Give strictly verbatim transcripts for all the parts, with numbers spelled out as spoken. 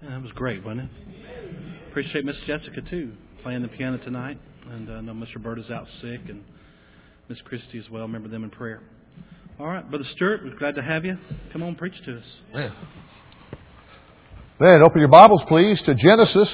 Yeah, that was great, wasn't it? Appreciate Miss Jessica, too, playing the piano tonight. And I know Mister Bert is out sick, and Miss Christie as well. Remember them in prayer. All right, Brother Stewart, we're glad to have you. Come on, preach to us. Man. Man, open your Bibles, please, to Genesis.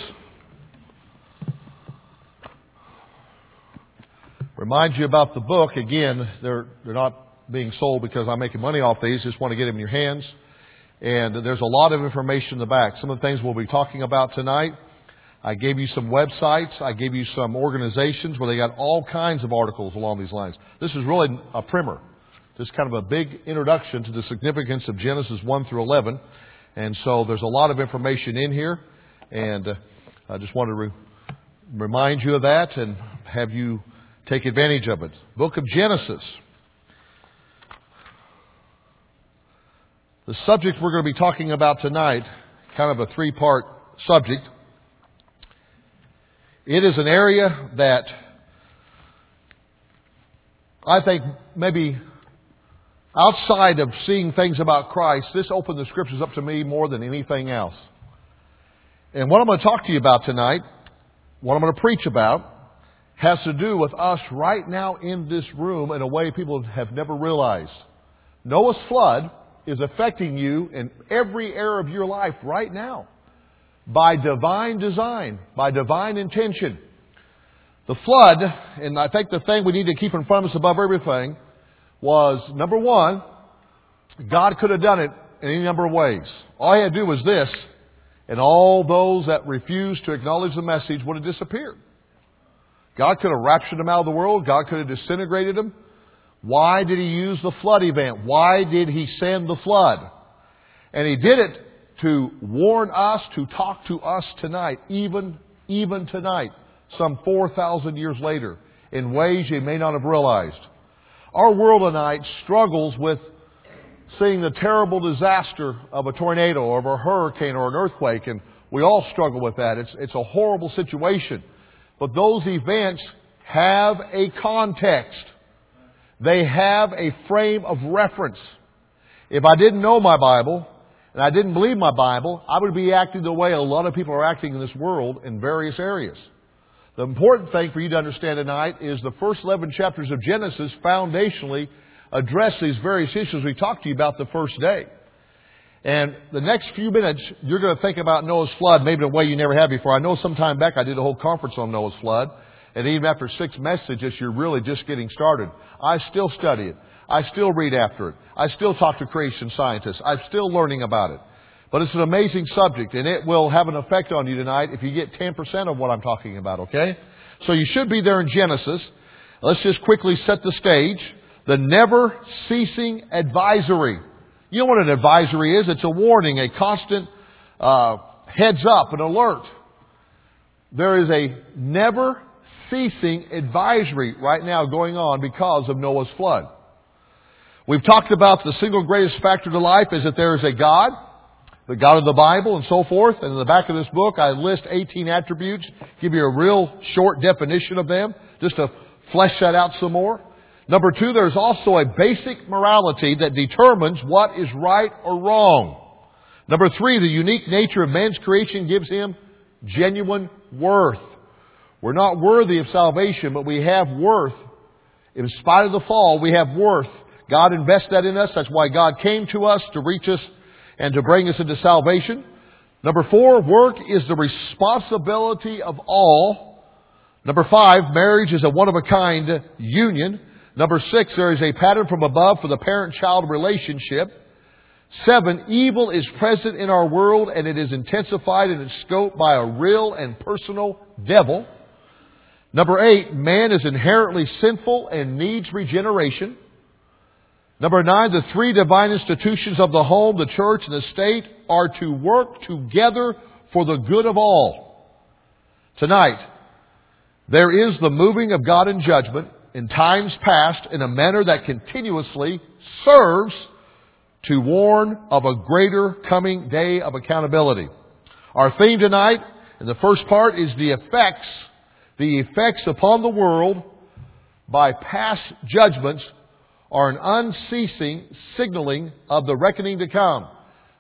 Remind you about the book. Again, they're they're not being sold because I'm making money off these. Just want to get them in your hands. And there's a lot of information in the back. Some of the things we'll be talking about tonight. I gave you some websites. I gave you some organizations where they got all kinds of articles along these lines. This is really a primer. This is kind of a big introduction to the significance of Genesis one through eleven. And so there's a lot of information in here. And uh, I just wanted to re- remind you of that and have you take advantage of it. Book of Genesis. The subject we're going to be talking about tonight, kind of a three-part subject. It is an area that I think maybe outside of seeing things about Christ, this opened the Scriptures up to me more than anything else. And what I'm going to talk to you about tonight, what I'm going to preach about, has to do with us right now in this room in a way people have never realized. Noah's flood is affecting you in every area of your life right now. By divine design, by divine intention. The flood, and I think the thing we need to keep in front of us above everything, was, number one, God could have done it in any number of ways. All He had to do was this, and all those that refused to acknowledge the message would have disappeared. God could have raptured them out of the world. God could have disintegrated them. Why did He use the flood event? Why did He send the flood? And He did it to warn us, to talk to us tonight, even, even tonight, some four thousand years later, in ways you may not have realized. Our world tonight struggles with seeing the terrible disaster of a tornado or of a hurricane or an earthquake, and we all struggle with that. It's, it's a horrible situation. But those events have a context. They have a frame of reference. If I didn't know my Bible, and I didn't believe my Bible, I would be acting the way a lot of people are acting in this world in various areas. The important thing for you to understand tonight is the first eleven chapters of Genesis foundationally address these various issues we talked to you about the first day. And the next few minutes, you're going to think about Noah's flood maybe in a way you never have before. I know some time back I did a whole conference on Noah's flood. And even after six messages, you're really just getting started. I still study it. I still read after it. I still talk to creation scientists. I'm still learning about it. But it's an amazing subject, and it will have an effect on you tonight if you get ten percent of what I'm talking about, okay? So you should be there in Genesis. Let's just quickly set the stage. The never-ceasing advisory. You know what an advisory is? It's a warning, a constant uh, heads-up, an alert. There is a never-ceasing advisory right now going on because of Noah's flood. We've talked about the single greatest factor to life is that there is a God, the God of the Bible and so forth. And in the back of this book, I list eighteen attributes, give you a real short definition of them, just to flesh that out some more. Number two, there's also a basic morality that determines what is right or wrong. Number three, the unique nature of man's creation gives him genuine worth. We're not worthy of salvation, but we have worth. In spite of the fall, we have worth. God invested that in us. That's why God came to us to reach us and to bring us into salvation. Number four, work is the responsibility of all. Number five, marriage is a one-of-a-kind union. Number six, there is a pattern from above for the parent-child relationship. Seven, evil is present in our world and it is intensified in its scope by a real and personal devil. Number eight, man is inherently sinful and needs regeneration. Number nine, the three divine institutions of the home, the church, and the state are to work together for the good of all. Tonight, there is the moving of God in judgment in times past in a manner that continuously serves to warn of a greater coming day of accountability. Our theme tonight, in the first part, is the effects, the effects upon the world by past judgments are an unceasing signaling of the reckoning to come.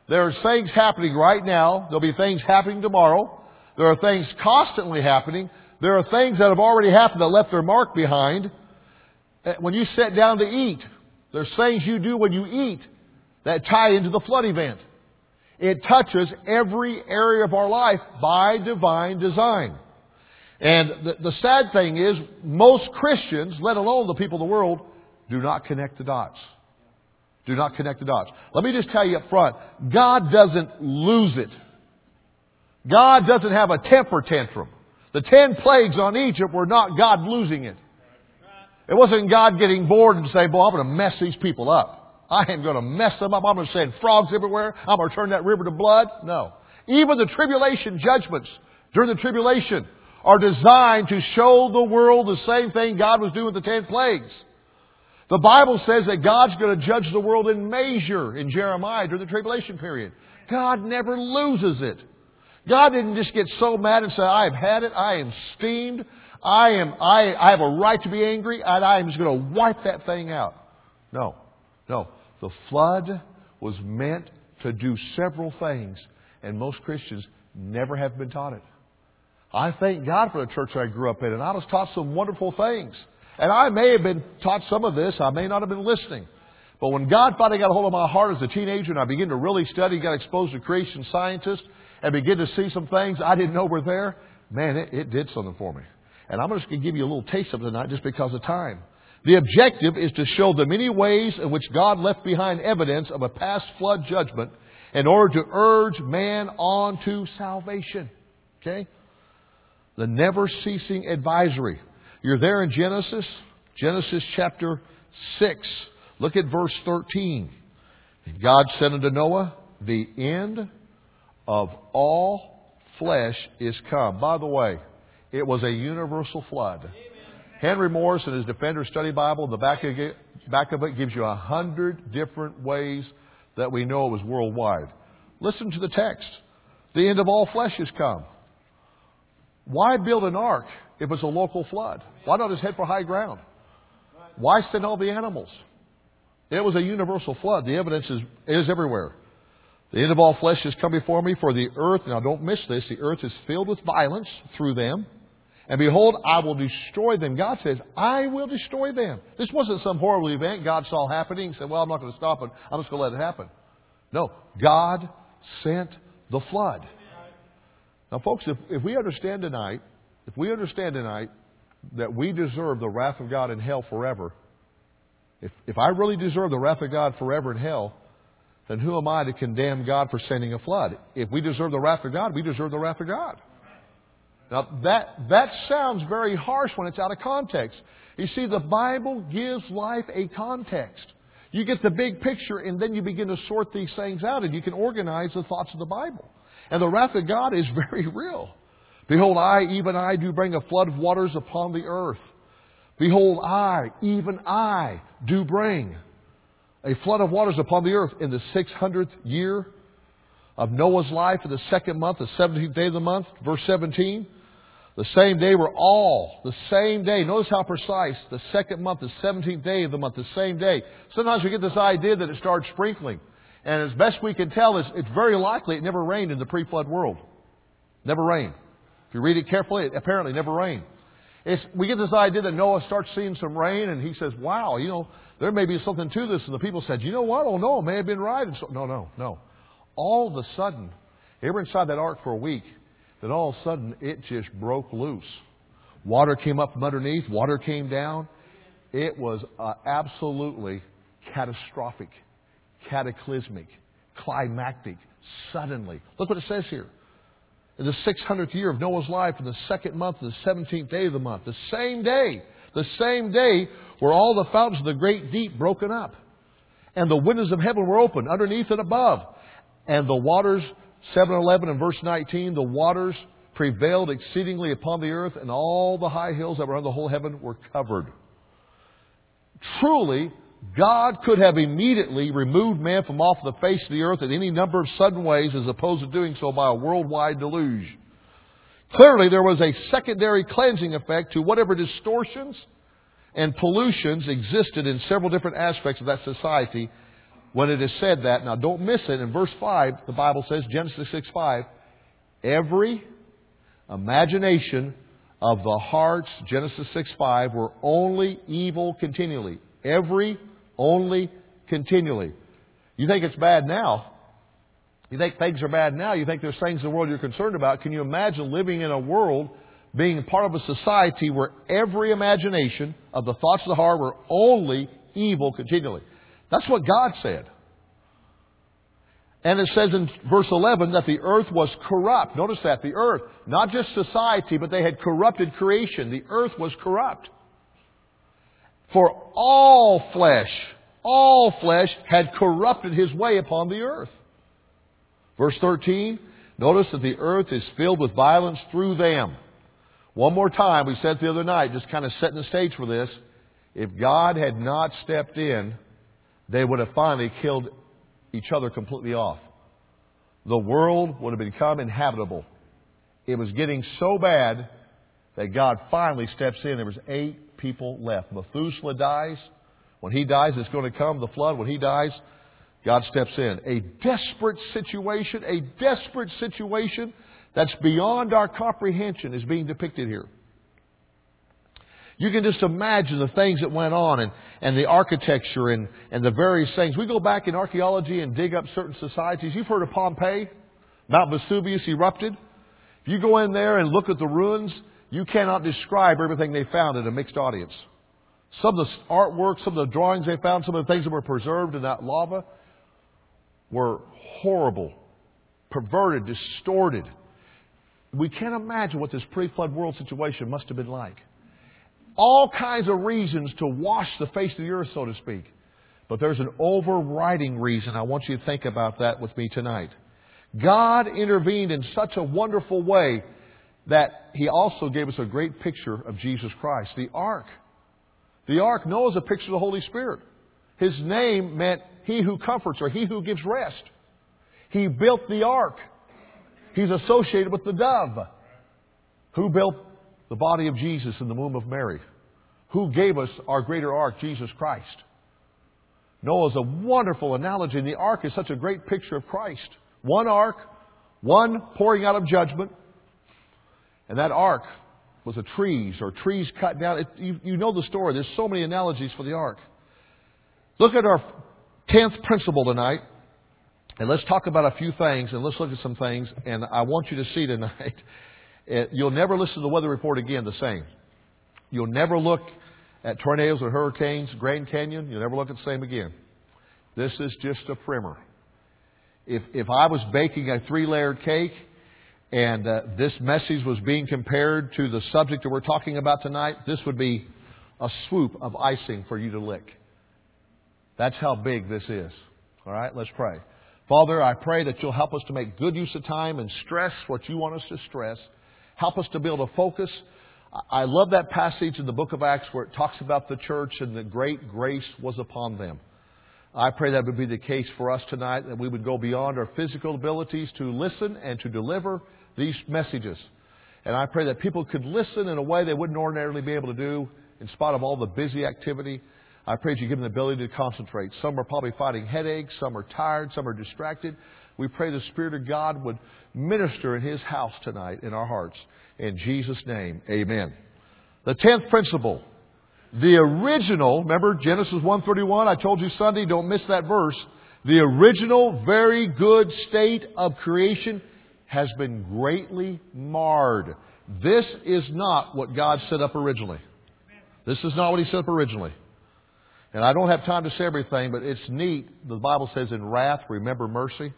There are things happening right now. There'll be things happening tomorrow. There are things constantly happening. There are things that have already happened that left their mark behind. When you sit down to eat, there's things you do when you eat that tie into the flood event. It touches every area of our life by divine design. And the, the sad thing is, most Christians, let alone the people of the world, do not connect the dots. Do not connect the dots. Let me just tell you up front, God doesn't lose it. God doesn't have a temper tantrum. The ten plagues on Egypt were not God losing it. It wasn't God getting bored and saying, boy, I'm going to mess these people up. I am going to mess them up. I'm going to send frogs everywhere. I'm going to turn that river to blood. No. Even the tribulation judgments during the tribulation are designed to show the world the same thing God was doing with the ten plagues. The Bible says that God's going to judge the world in measure in Jeremiah during the tribulation period. God never loses it. God didn't just get so mad and say, I have had it. I am steamed. I am, I, I have a right to be angry, and I am just going to wipe that thing out. No. No. The flood was meant to do several things, and most Christians never have been taught it. I thank God for the church I grew up in, and I was taught some wonderful things. And I may have been taught some of this. I may not have been listening. But when God finally got a hold of my heart as a teenager and I began to really study, got exposed to creation scientists, and began to see some things I didn't know were there, man, it, it did something for me. And I'm just going to give you a little taste of it tonight just because of time. The objective is to show the many ways in which God left behind evidence of a past flood judgment in order to urge man on to salvation. Okay? The never-ceasing advisory. You're there in Genesis, Genesis chapter six. Look at verse thirteen. God said unto Noah, the end of all flesh is come. By the way, it was a universal flood. Amen. Henry Morris in his Defender Study Bible, the back of it, back of it gives you a hundred different ways that we know it was worldwide. Listen to the text. The end of all flesh is come. Why build an ark if it's a local flood? Why not just head for high ground? Why send all the animals? It was a universal flood. The evidence is, is everywhere. The end of all flesh has come before me, for the earth, now don't miss this, the earth is filled with violence through them. And behold, I will destroy them. God says, I will destroy them. This wasn't some horrible event God saw happening and said, well, I'm not going to stop it. I'm just going to let it happen. No, God sent the flood. Now, folks, if, if we understand tonight, if we understand tonight that we deserve the wrath of God in hell forever, if, if I really deserve the wrath of God forever in hell, then who am I to condemn God for sending a flood? If we deserve the wrath of God, we deserve the wrath of God. Now, that, that sounds very harsh when it's out of context. You see, the Bible gives life a context. You get the big picture, and then you begin to sort these things out, and you can organize the thoughts of the Bible. And the wrath of God is very real. Behold, I, even I, do bring a flood of waters upon the earth. Behold, I, even I, do bring a flood of waters upon the earth in the six hundredth year of Noah's life, in the second month, the seventeenth day of the month. Verse seventeen. The same day were all, the same day. Notice how precise. The second month, the seventeenth day of the month, the same day. Sometimes we get this idea that it started sprinkling. And as best we can tell, it's, it's very likely it never rained in the pre-flood world. Never rained. If you read it carefully, it apparently never rained. It's, we get this idea that Noah starts seeing some rain, and he says, wow, you know, there may be something to this. And the people said, you know what? Oh, no, it may have been right. And so, no, no, no. All of a sudden, they were inside that ark for a week. Then all of a sudden, it just broke loose. Water came up from underneath. Water came down. It was uh, absolutely catastrophic, cataclysmic, climactic, suddenly. Look what it says here. In the six hundredth year of Noah's life, in the second month, the seventeenth day of the month, the same day, the same day were all the fountains of the great deep broken up. And the windows of heaven were opened underneath and above. And the waters, seven eleven and verse nineteen, the waters prevailed exceedingly upon the earth, and all the high hills that were on the whole heaven were covered. Truly, God could have immediately removed man from off the face of the earth in any number of sudden ways, as opposed to doing so by a worldwide deluge. Clearly, there was a secondary cleansing effect to whatever distortions and pollutions existed in several different aspects of that society when it is said that. Now don't miss it. In verse five, the Bible says, Genesis six five, every imagination of the hearts, Genesis six five, were only evil continually. Every, only, continually. You think it's bad now. You think things are bad now. You think there's things in the world you're concerned about. Can you imagine living in a world, being part of a society where every imagination of the thoughts of the heart were only evil continually? That's what God said. And it says in verse eleven that the earth was corrupt. Notice that, the earth. Not just society, but they had corrupted creation. The earth was corrupt. For all flesh, all flesh had corrupted his way upon the earth. Verse thirteen, notice that the earth is filled with violence through them. One more time, we said the other night, just kind of setting the stage for this. If God had not stepped in, they would have finally killed each other completely off. The world would have become inhabitable. It was getting so bad that God finally steps in. There was eight people left. Methuselah dies. When he dies, it's going to come the flood. When he dies, God steps in. A desperate situation, a desperate situation that's beyond our comprehension is being depicted here. You can just imagine the things that went on and, and the architecture and, and the various things. We go back in archaeology and dig up certain societies. You've heard of Pompeii. Mount Vesuvius erupted. If you go in there and look at the ruins, you cannot describe everything they found in a mixed audience. Some of the artwork, some of the drawings they found, some of the things that were preserved in that lava were horrible, perverted, distorted. We can't imagine what this pre-flood world situation must have been like. All kinds of reasons to wash the face of the earth, so to speak. But there's an overriding reason. I want you to think about that with me tonight. God intervened in such a wonderful way that He also gave us a great picture of Jesus Christ. The ark. The ark, Noah, is a picture of the Holy Spirit. His name meant He who comforts or He who gives rest. He built the ark. He's associated with the dove. Who built the body of Jesus in the womb of Mary? Who gave us our greater ark, Jesus Christ? Noah is a wonderful analogy, and the ark is such a great picture of Christ. One ark, one pouring out of judgment, and that ark was a trees or trees cut down. It, you, you know the story. There's so many analogies for the ark. Look at our tenth principle tonight, and let's talk about a few things, and let's look at some things, and I want you to see tonight. You'll never listen to the weather report again the same. You'll never look at tornadoes or hurricanes, Grand Canyon. You'll never look at the same again. This is just a primer. If if I was baking a three-layered cake and uh, this message was being compared to the subject that we're talking about tonight, this would be a swoop of icing for you to lick. That's how big this is. All right, let's pray. Father, I pray that you'll help us to make good use of time and stress what you want us to stress. Help us to be able to focus. I love that passage in the book of Acts where it talks about the church and the great grace was upon them. I pray that would be the case for us tonight, that we would go beyond our physical abilities to listen and to deliver these messages. And I pray that people could listen in a way they wouldn't ordinarily be able to do in spite of all the busy activity. I pray that you give them the ability to concentrate. Some are probably fighting headaches. Some are tired. Some are distracted. We pray the Spirit of God would minister in His house tonight in our hearts. In Jesus' name, amen. The tenth principle. The original, remember Genesis one thirty-one, I told you Sunday, don't miss that verse. The original very good state of creation has been greatly marred. This is not what God set up originally. This is not what He set up originally. And I don't have time to say everything, but it's neat. The Bible says in wrath, remember mercy.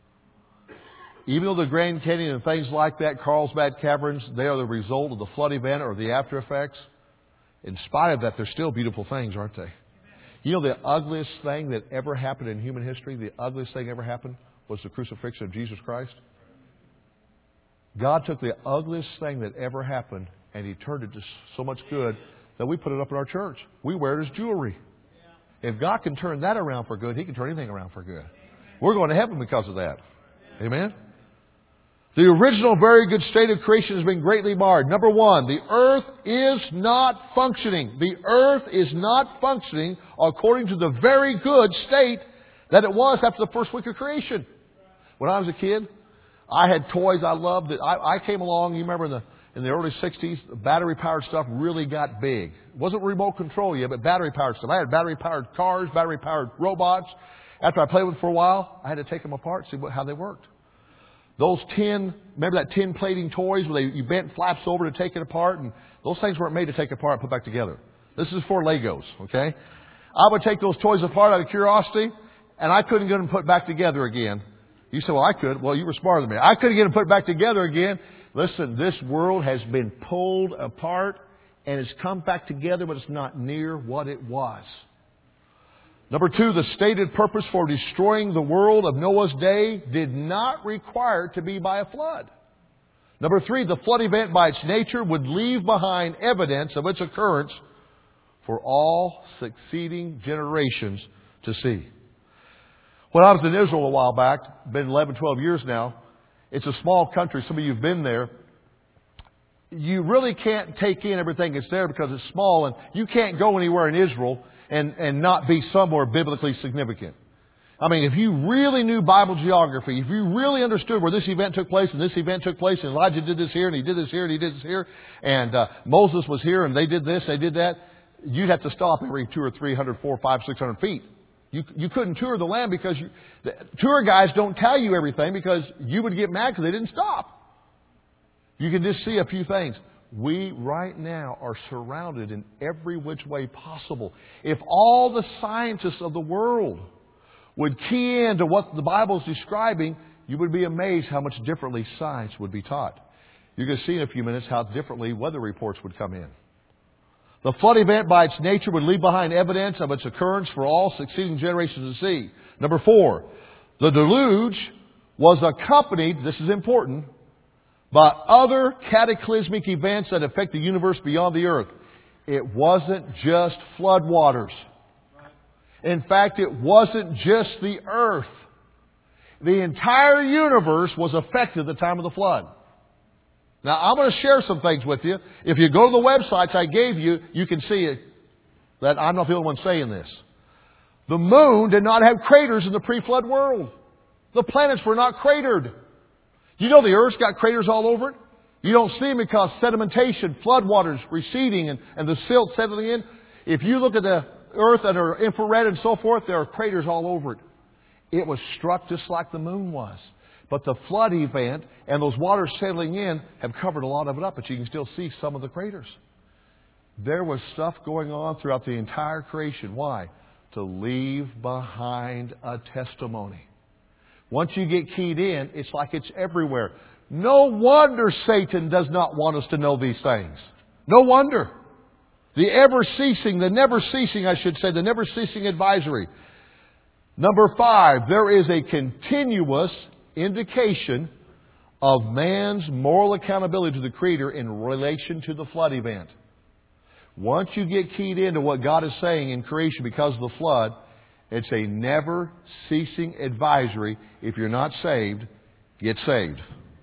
Even though the Grand Canyon and things like that, Carlsbad Caverns, they are the result of the flood event or the after effects. In spite of that, they're still beautiful things, aren't they? You know the ugliest thing that ever happened in human history, the ugliest thing ever happened was the crucifixion of Jesus Christ. God took the ugliest thing that ever happened and He turned it to so much good that we put it up in our church. We wear it as jewelry. If God can turn that around for good, He can turn anything around for good. We're going to heaven because of that. Amen? The original very good state of creation has been greatly marred. Number one, the earth is not functioning. The earth is not functioning according to the very good state than it was after the first week of creation. When I was a kid, I had toys I loved. That I, I came along, you remember in the in the early sixties, battery-powered stuff really got big. It wasn't remote control yet, but battery-powered stuff. I had battery-powered cars, battery-powered robots. After I played with them for a while, I had to take them apart, see what, how they worked. Those tin, remember that tin plating toys where they, you bent flaps over to take it apart? And those things weren't made to take apart and put back together. This is for Legos, okay? I would take those toys apart out of curiosity, and I couldn't get them put back together again. You say, well, I could. Well, you were smarter than me. I couldn't get them put back together again. Listen, this world has been pulled apart and it's come back together, but it's not near what it was. Number two, the stated purpose for destroying the world of Noah's day did not require it to be by a flood. Number three, the flood event by its nature would leave behind evidence of its occurrence for all succeeding generations to see. When I was in Israel a while back, been eleven, twelve years now, it's a small country. Some of you have been there. You really can't take in everything that's there because it's small, and you can't go anywhere in Israel and, and not be somewhere biblically significant. I mean, if you really knew Bible geography, if you really understood where this event took place and this event took place, and Elijah did this here and he did this here and he did this here, and uh, Moses was here and they did this, they did that, you'd have to stop every two or three hundred, four, five, six hundred feet. You, you couldn't tour the land because you, the tour guides don't tell you everything because you would get mad because they didn't stop. You can just see a few things. We right now are surrounded in every which way possible. If all the scientists of the world would key into what the Bible is describing, you would be amazed how much differently science would be taught. You're going to see in a few minutes how differently weather reports would come in. The flood event by its nature would leave behind evidence of its occurrence for all succeeding generations to see. Number four, the deluge was accompanied, this is important, by other cataclysmic events that affect the universe beyond the earth. It wasn't just flood waters. In fact, it wasn't just the earth. The entire universe was affected at the time of the flood. Now, I'm going to share some things with you. If you go to the websites I gave you, you can see it, that I'm not the only one saying this. The moon did not have craters in the pre-flood world. The planets were not cratered. You know the earth's got craters all over it? You don't see them because sedimentation, floodwaters receding, and, and the silt settling in. If you look at the earth under infrared and so forth, there are craters all over it. It was struck just like the moon was. But the flood event and those waters settling in have covered a lot of it up, but you can still see some of the craters. There was stuff going on throughout the entire creation. Why? To leave behind a testimony. Once you get keyed in, it's like it's everywhere. No wonder Satan does not want us to know these things. No wonder. The ever-ceasing, the never-ceasing, I should say, the never-ceasing advisory. Number five, there is a continuous indication of man's moral accountability to the Creator in relation to the flood event. Once you get keyed into what God is saying in creation because of the flood, it's a never-ceasing advisory. If you're not saved, get saved.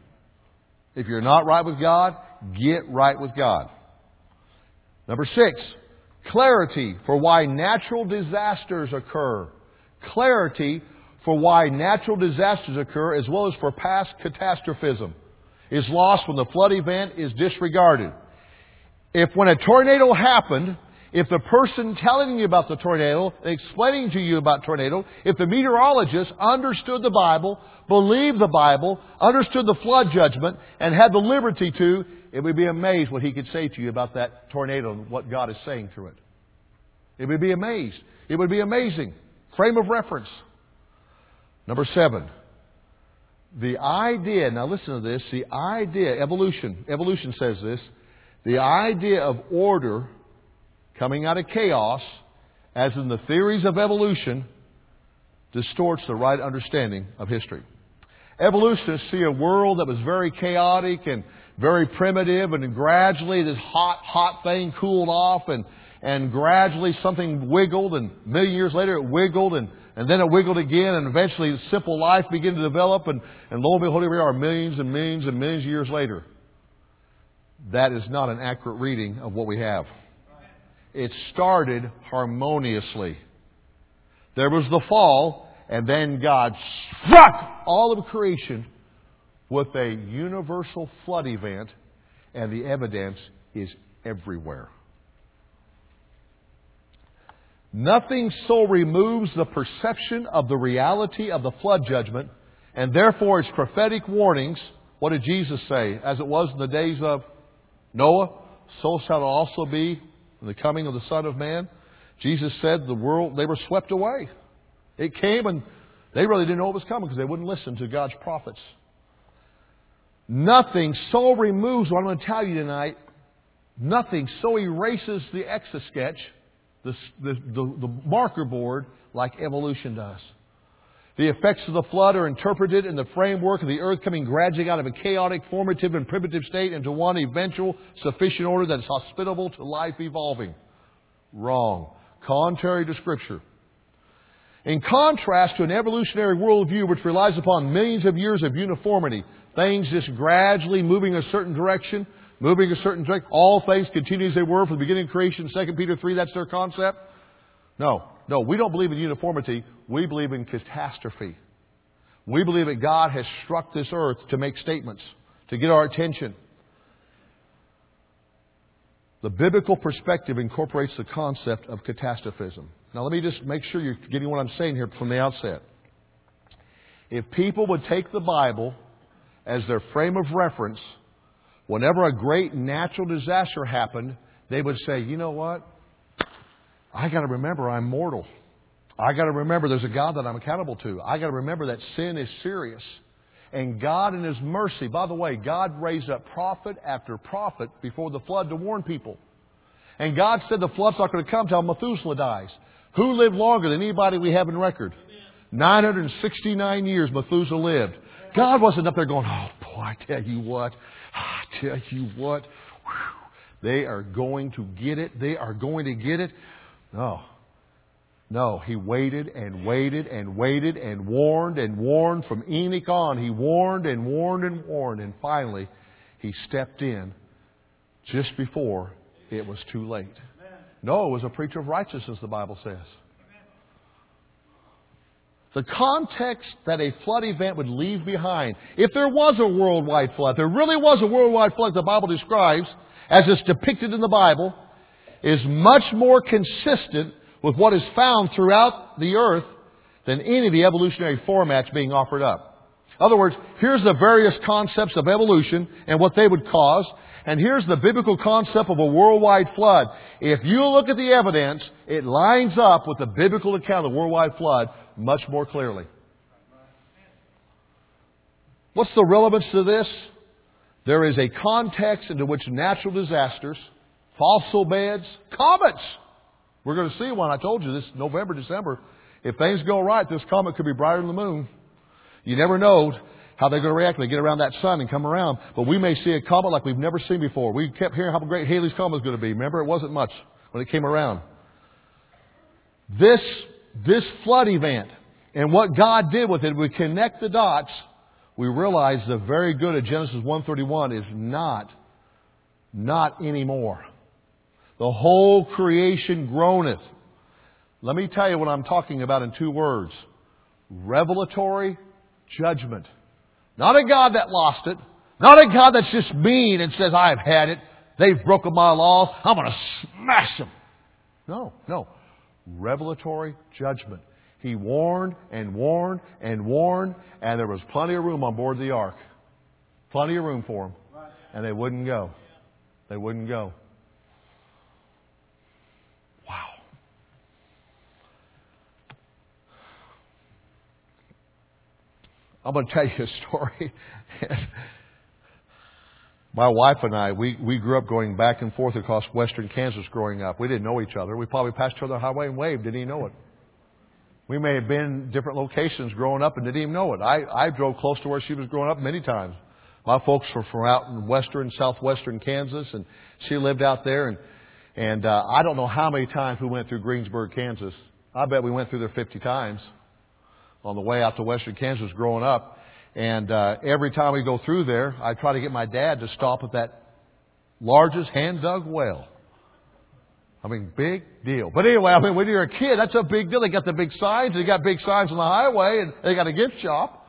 If you're not right with God, get right with God. Number six, clarity for why natural disasters occur. Clarity for why natural disasters occur as well as for past catastrophism is lost when the flood event is disregarded. If when a tornado happened, if the person telling you about the tornado, explaining to you about tornado, if the meteorologist understood the Bible, believed the Bible, understood the flood judgment, and had the liberty to, it would be amazed what he could say to you about that tornado and what God is saying through it. It would be amazed. It would be amazing. Frame of reference. Number seven. The idea, now listen to this, the idea, evolution, evolution says this, the idea of order coming out of chaos, as in the theories of evolution, distorts the right understanding of history. Evolutionists see a world that was very chaotic and very primitive, and gradually this hot, hot thing cooled off, and, and gradually something wiggled, and a million years later it wiggled, and, and then it wiggled again, and eventually simple life began to develop, and, and lo and behold, here we are millions and millions and millions of years later. That is not an accurate reading of what we have. It started harmoniously. There was the fall, And then God struck all of creation with a universal flood event, and the evidence is everywhere. Nothing so removes the perception of the reality of the flood judgment, and therefore its prophetic warnings. What did Jesus say? As it was in the days of Noah, so shall it also be in the coming of the Son of Man. Jesus said the world, they were swept away. It came and they really didn't know it was coming because they wouldn't listen to God's prophets. Nothing so removes what I'm going to tell you tonight. Nothing so erases the Etch-a-Sketch, the, the, the, the marker board, like evolution does. The effects of the flood are interpreted in the framework of the earth coming gradually out of a chaotic, formative, and primitive state into one eventual sufficient order that is hospitable to life evolving. Wrong. Contrary to Scripture. In contrast to an evolutionary worldview which relies upon millions of years of uniformity, things just gradually moving a certain direction, moving a certain direction, all things continue as they were from the beginning of creation, Second Peter three, that's their concept. No, no, we don't believe in uniformity. We believe in catastrophe. We believe that God has struck this earth to make statements, to get our attention. The biblical perspective incorporates the concept of catastrophism. Now let me just make sure you're getting what I'm saying here from the outset. If people would take the Bible as their frame of reference, whenever a great natural disaster happened, they would say, you know what? I got to remember I'm mortal. I got to remember there's a God that I'm accountable to. I got to remember that sin is serious. And God in His mercy, by the way, God raised up prophet after prophet before the flood to warn people. And God said the flood's not going to come till Methuselah dies. Who lived longer than anybody we have in record? nine hundred sixty-nine years Methuselah lived. God wasn't up there going, oh boy, I tell you what, I tell you what, whew, they are going to get it. They are going to get it. No. No, He waited and waited and waited and warned and warned from Enoch on. He warned and warned and warned. And finally, He stepped in just before it was too late. Noah was a preacher of righteousness, the Bible says. The context that a flood event would leave behind, if there was a worldwide flood, there really was a worldwide flood the Bible describes, as it's depicted in the Bible, is much more consistent with what is found throughout the earth than any of the evolutionary formats being offered up. In other words, here's the various concepts of evolution and what they would cause, and here's the biblical concept of a worldwide flood. If you look at the evidence, it lines up with the biblical account of the worldwide flood much more clearly. What's the relevance to this? There is a context into which natural disasters, fossil beds, comets. We're going to see one. I told you this November, December. If things go right, this comet could be brighter than the moon. You never know how they're going to react when they get around that sun and come around. But we may see a comet like we've never seen before. We kept hearing how great Halley's Comet was going to be. Remember, it wasn't much when it came around. This, this flood event and what God did with it, we connect the dots. We realize the very good of Genesis one thirty-one is not, not anymore. The whole creation groaneth. Let me tell you what I'm talking about in two words. Revelatory judgment. Not a God that lost it. Not a God that's just mean and says, I've had it. They've broken my laws. I'm going to smash them. No, no. Revelatory judgment. He warned and warned and warned, and there was plenty of room on board the ark. Plenty of room for them. And they wouldn't go. They wouldn't go. Wow. I'm going to tell you a story. My wife and I, we, we grew up going back and forth across western Kansas growing up. We didn't know each other. We probably passed each other on the highway and waved. Didn't even know it. We may have been in different locations growing up and didn't even know it. I, I drove close to where she was growing up many times. My folks were from out in western, southwestern Kansas, and she lived out there. And, and uh, I don't know how many times we went through Greensburg, Kansas. I bet we went through there fifty times on the way out to western Kansas growing up. And uh, every time we go through there, I try to get my dad to stop at that largest hand-dug well. I mean, big deal. But anyway, I mean, when you're a kid, that's a big deal. They got the big signs. They got big signs on the highway, and they got a gift shop.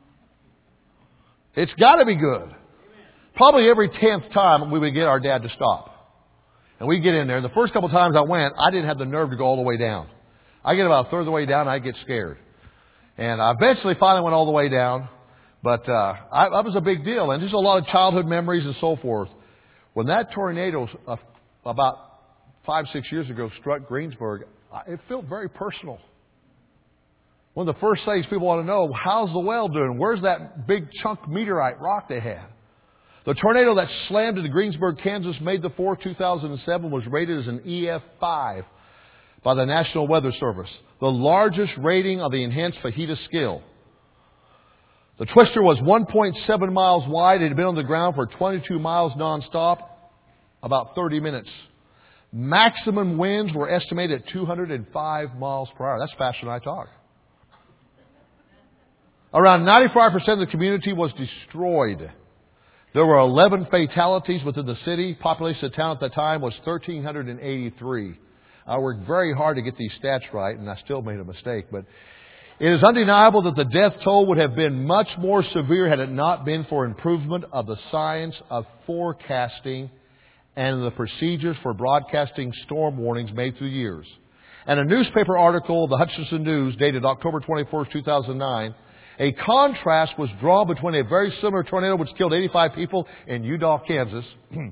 It's got to be good. Probably every tenth time we would get our dad to stop. And we'd get in there. And the first couple of times I went, I didn't have the nerve to go all the way down. I get about a third of the way down, and I get scared. And I eventually finally went all the way down. But uh, I, that was a big deal. And just a lot of childhood memories and so forth. When that tornado uh, about five, six years ago struck Greensburg, it felt very personal. One of the first things people want to know, how's the well doing? Where's that big chunk meteorite rock they had? The tornado that slammed into Greensburg, Kansas, May the fourth, two thousand seven, was rated as an E F five by the National Weather Service, the largest rating of the enhanced fajita scale. The twister was one point seven miles wide. It had been on the ground for twenty-two miles nonstop, about thirty minutes. Maximum winds were estimated at two hundred five miles per hour. That's faster than I talk. Around ninety-five percent of the community was destroyed. There were eleven fatalities within the city. Population of the town at that time was one thousand three hundred eighty-three. I worked very hard to get these stats right, and I still made a mistake. But it is undeniable that the death toll would have been much more severe had it not been for improvement of the science of forecasting and the procedures for broadcasting storm warnings made through years. And a newspaper article, the Hutchinson News, dated October twenty-first, two thousand nine, a contrast was drawn between a very similar tornado which killed eighty-five people in Udall, Kansas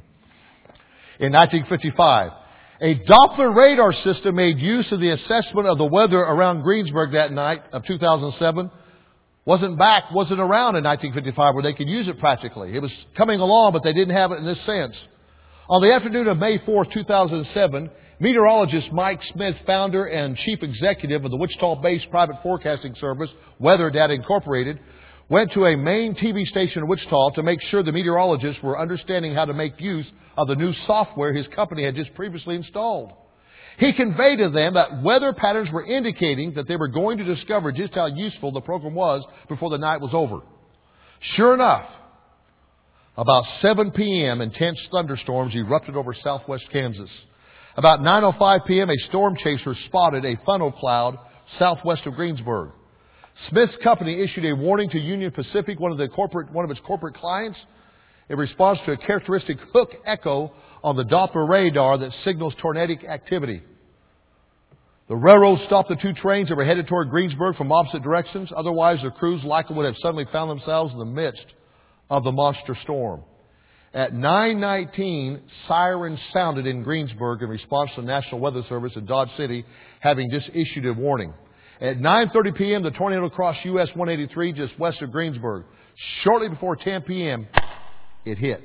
in nineteen fifty-five. A Doppler radar system made use of the assessment of the weather around Greensburg that night of two thousand seven. Wasn't back, wasn't around in nineteen fifty-five where they could use it practically. It was coming along, but they didn't have it in this sense. On the afternoon of May fourth, two thousand seven, meteorologist Mike Smith, founder and chief executive of the Wichita-based private forecasting service, Weather Data Incorporated, went to a main T V station in Wichita to make sure the meteorologists were understanding how to make use of the new software his company had just previously installed. He conveyed to them that weather patterns were indicating that they were going to discover just how useful the program was before the night was over. Sure enough, about seven p.m. intense thunderstorms erupted over southwest Kansas. About nine oh five p.m. a storm chaser spotted a funnel cloud southwest of Greensburg. Smith's company issued a warning to Union Pacific, one of the corporate, one of its corporate clients, in response to a characteristic hook echo on the Doppler radar that signals tornadic activity. The railroad stopped the two trains that were headed toward Greensburg from opposite directions. Otherwise, the crews likely would have suddenly found themselves in the midst of the monster storm. At nine nineteen, sirens sounded in Greensburg in response to the National Weather Service in Dodge City having just issued a warning. At nine thirty p.m., the tornado crossed U S one eighty-three just west of Greensburg. Shortly before ten p.m., it hit.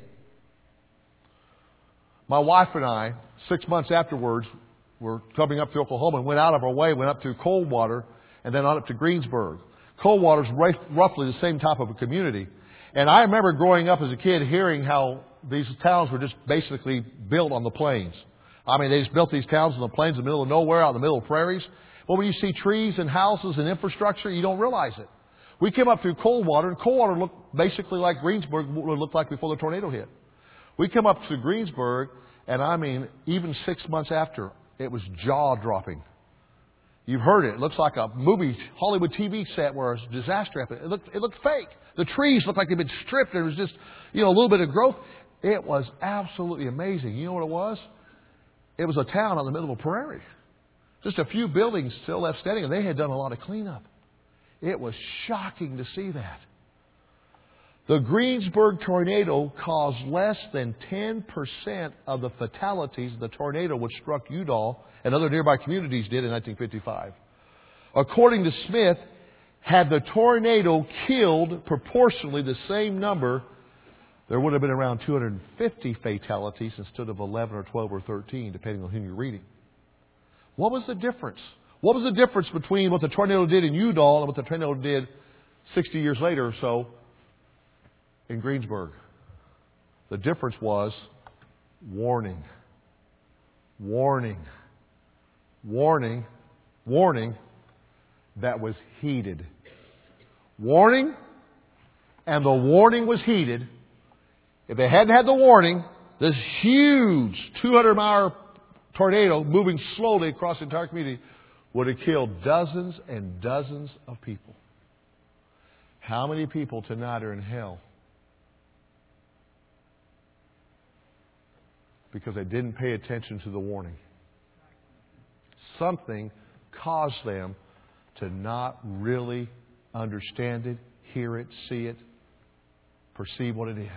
My wife and I, six months afterwards, were coming up to Oklahoma and went out of our way, went up to Coldwater, and then on up to Greensburg. Coldwater's roughly the same type of a community. And I remember growing up as a kid hearing how these towns were just basically built on the plains. I mean, they just built these towns on the plains in the middle of nowhere, out in the middle of prairies. But when you see trees and houses and infrastructure, you don't realize it. We came up through Coldwater, and Coldwater looked basically like Greensburg would look like before the tornado hit. We come up to Greensburg, and I mean, even six months after, it was jaw-dropping. You've heard it. It looks like a movie, Hollywood T V set where a disaster happened. It looked, it looked fake. The trees looked like they'd been stripped, and it was just, you know, a little bit of growth. It was absolutely amazing. You know what it was? It was a town on the middle of a prairie. Just a few buildings still left standing, and they had done a lot of cleanup. It was shocking to see that. The Greensburg tornado caused less than ten percent of the fatalities of the tornado which struck Udall and other nearby communities did in nineteen fifty-five. According to Smith, had the tornado killed proportionally the same number, there would have been around two hundred fifty fatalities instead of eleven or twelve or thirteen, depending on whom you're reading. What was the difference? What was the difference between what the tornado did in Udall and what the tornado did sixty years later or so in Greensburg? The difference was warning. Warning. Warning. Warning that was heeded. Warning, and the warning was heeded. If they hadn't had the warning, this huge two hundred mile tornado moving slowly across the entire community would have killed dozens and dozens of people. How many people tonight are in hell? Because they didn't pay attention to the warning. Something caused them to not really understand it, hear it, see it, perceive what it is.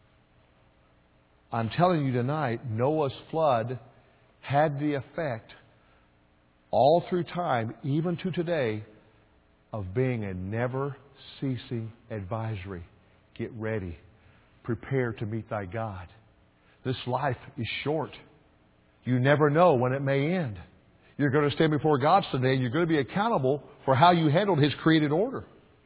I'm telling you tonight, Noah's flood had the effect all through time, even to today, of being a never-ceasing advisory. Get ready. Prepare to meet thy God. This life is short. You never know when it may end. You're going to stand before God today and you're going to be accountable for how you handled His created order.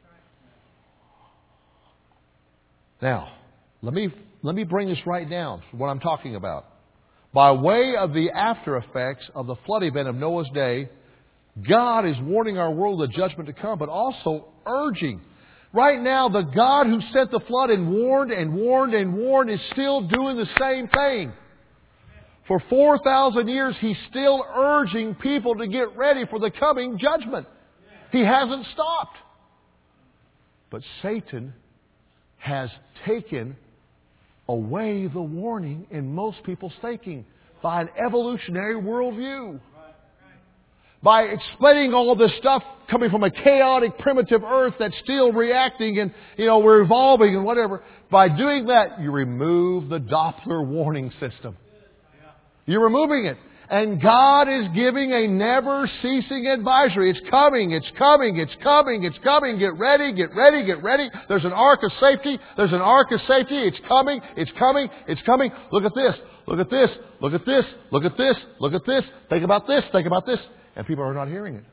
Now, let me, let me bring this right down to what I'm talking about. By way of the after effects of the flood event of Noah's day, God is warning our world of the judgment to come, but also urging. Right now, the God who sent the flood and warned and warned and warned is still doing the same thing. For four thousand years, He's still urging people to get ready for the coming judgment. He hasn't stopped. But Satan has taken away the warning in most people's thinking by an evolutionary worldview. By explaining all this stuff coming from a chaotic, primitive earth that's still reacting and, you know, we're evolving and whatever. By doing that, you remove the Doppler warning system. You're removing it. And God is giving a never-ceasing advisory. It's coming, it's coming, it's coming, it's coming. Get ready, get ready, get ready. There's an ark of safety. There's an ark of safety. It's coming, it's coming, it's coming. Look at this, look at this, look at this, look at this, look at this. Think about this, think about this. And people are not hearing it.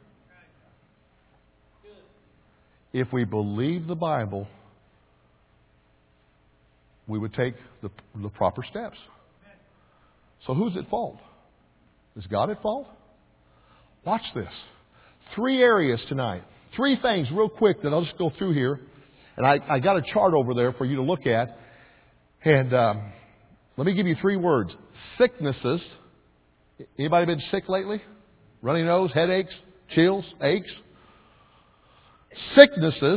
If we believe the Bible, we would take the, the proper steps. So who's at fault? Is God at fault? Watch this. Three areas tonight. Three things real quick that I'll just go through here. And I, I got a chart over there for you to look at. And um, let me give you three words. Sicknesses. Anybody been sick lately? Runny nose, headaches, chills, aches. Sicknesses.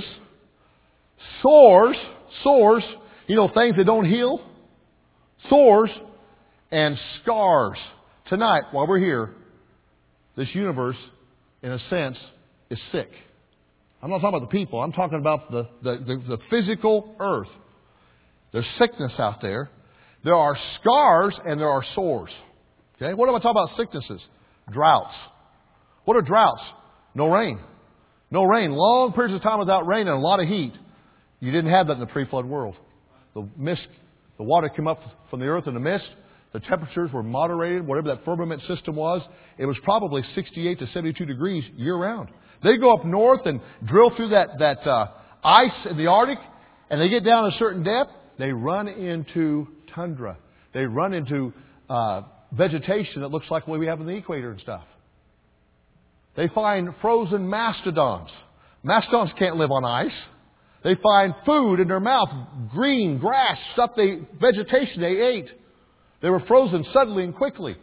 Sores. Sores. You know, things that don't heal. Sores. And scars. Tonight, while we're here, this universe, in a sense, is sick. I'm not talking about the people. I'm talking about the, the, the, the physical earth. There's sickness out there. There are scars and there are sores. Okay? What am I talking about sicknesses? Droughts. What are droughts? No rain. No rain. Long periods of time without rain and a lot of heat. You didn't have that in the pre-flood world. The mist, the water came up from the earth in the mist. The temperatures were moderated, whatever that firmament system was. It was probably sixty-eight to seventy-two degrees year-round. They go up north and drill through that, that uh, ice in the Arctic, and they get down a certain depth, they run into tundra. They run into uh, vegetation that looks like what we have in the equator and stuff. They find frozen mastodons. Mastodons can't live on ice. They find food in their mouth, green, grass, stuff they, vegetation they ate. They were frozen suddenly and quickly.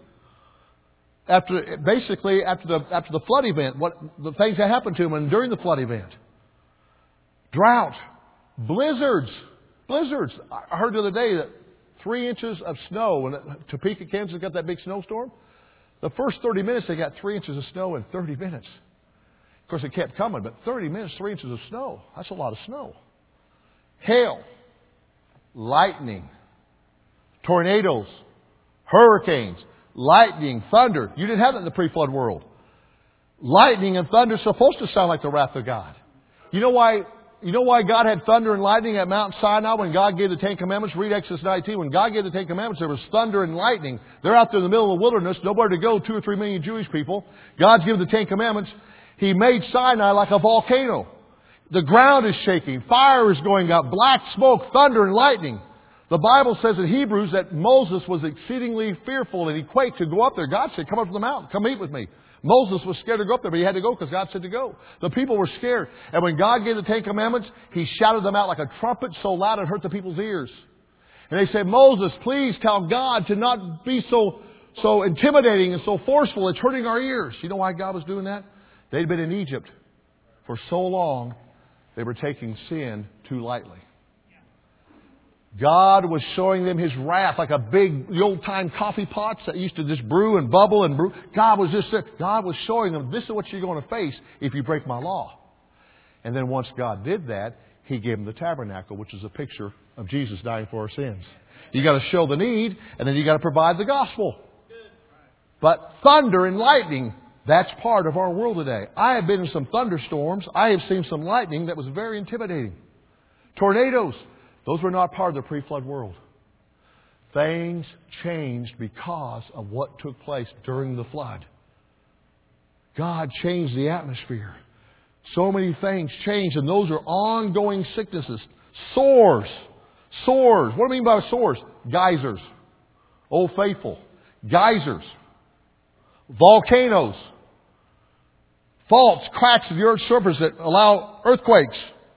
After, basically, after the, after the flood event, what the things that happened to them and during the flood event. Drought. Blizzards. Blizzards. I heard the other day that three inches of snow, when Topeka, Kansas got that big snowstorm, the first thirty minutes they got three inches of snow in thirty minutes. Of course, it kept coming, but thirty minutes, three inches of snow. That's a lot of snow. Hail. Lightning. Tornadoes. Hurricanes. Lightning. Thunder. You didn't have that in the pre-flood world. Lightning and thunder are supposed to sound like the wrath of God. You know why? You know why God had thunder and lightning at Mount Sinai when God gave the Ten Commandments? Read Exodus nineteen. When God gave the Ten Commandments, there was thunder and lightning. They're out there in the middle of the wilderness, nowhere to go, two or three million Jewish people. God's given the Ten Commandments. He made Sinai like a volcano. The ground is shaking. Fire is going up. Black smoke, thunder and lightning. The Bible says in Hebrews that Moses was exceedingly fearful and he quaked to go up there. God said, come up to the mountain. Come meet with me. Moses was scared to go up there, but he had to go because God said to go. The people were scared. And when God gave the Ten Commandments, He shouted them out like a trumpet so loud it hurt the people's ears. And they said, Moses, please tell God to not be so so intimidating and so forceful, it's hurting our ears. You know why God was doing that? They'd been in Egypt for so long, they were taking sin too lightly. God was showing them His wrath like a big, the old-time coffee pots that used to just brew and bubble and brew. God was just there. God was showing them, this is what you're going to face if you break my law. And then once God did that, He gave them the tabernacle, which is a picture of Jesus dying for our sins. You got to show the need, and then you got to provide the gospel. But thunder and lightning, that's part of our world today. I have been in some thunderstorms. I have seen some lightning that was very intimidating. Tornadoes. Those were not part of the pre-flood world. Things changed because of what took place during the flood. God changed the atmosphere. So many things changed, and those are ongoing sicknesses. Sores. Sores. What do I mean by sores? Geysers. Old Faithful. Geysers. Volcanoes. Faults, cracks of the earth's surface that allow earthquakes.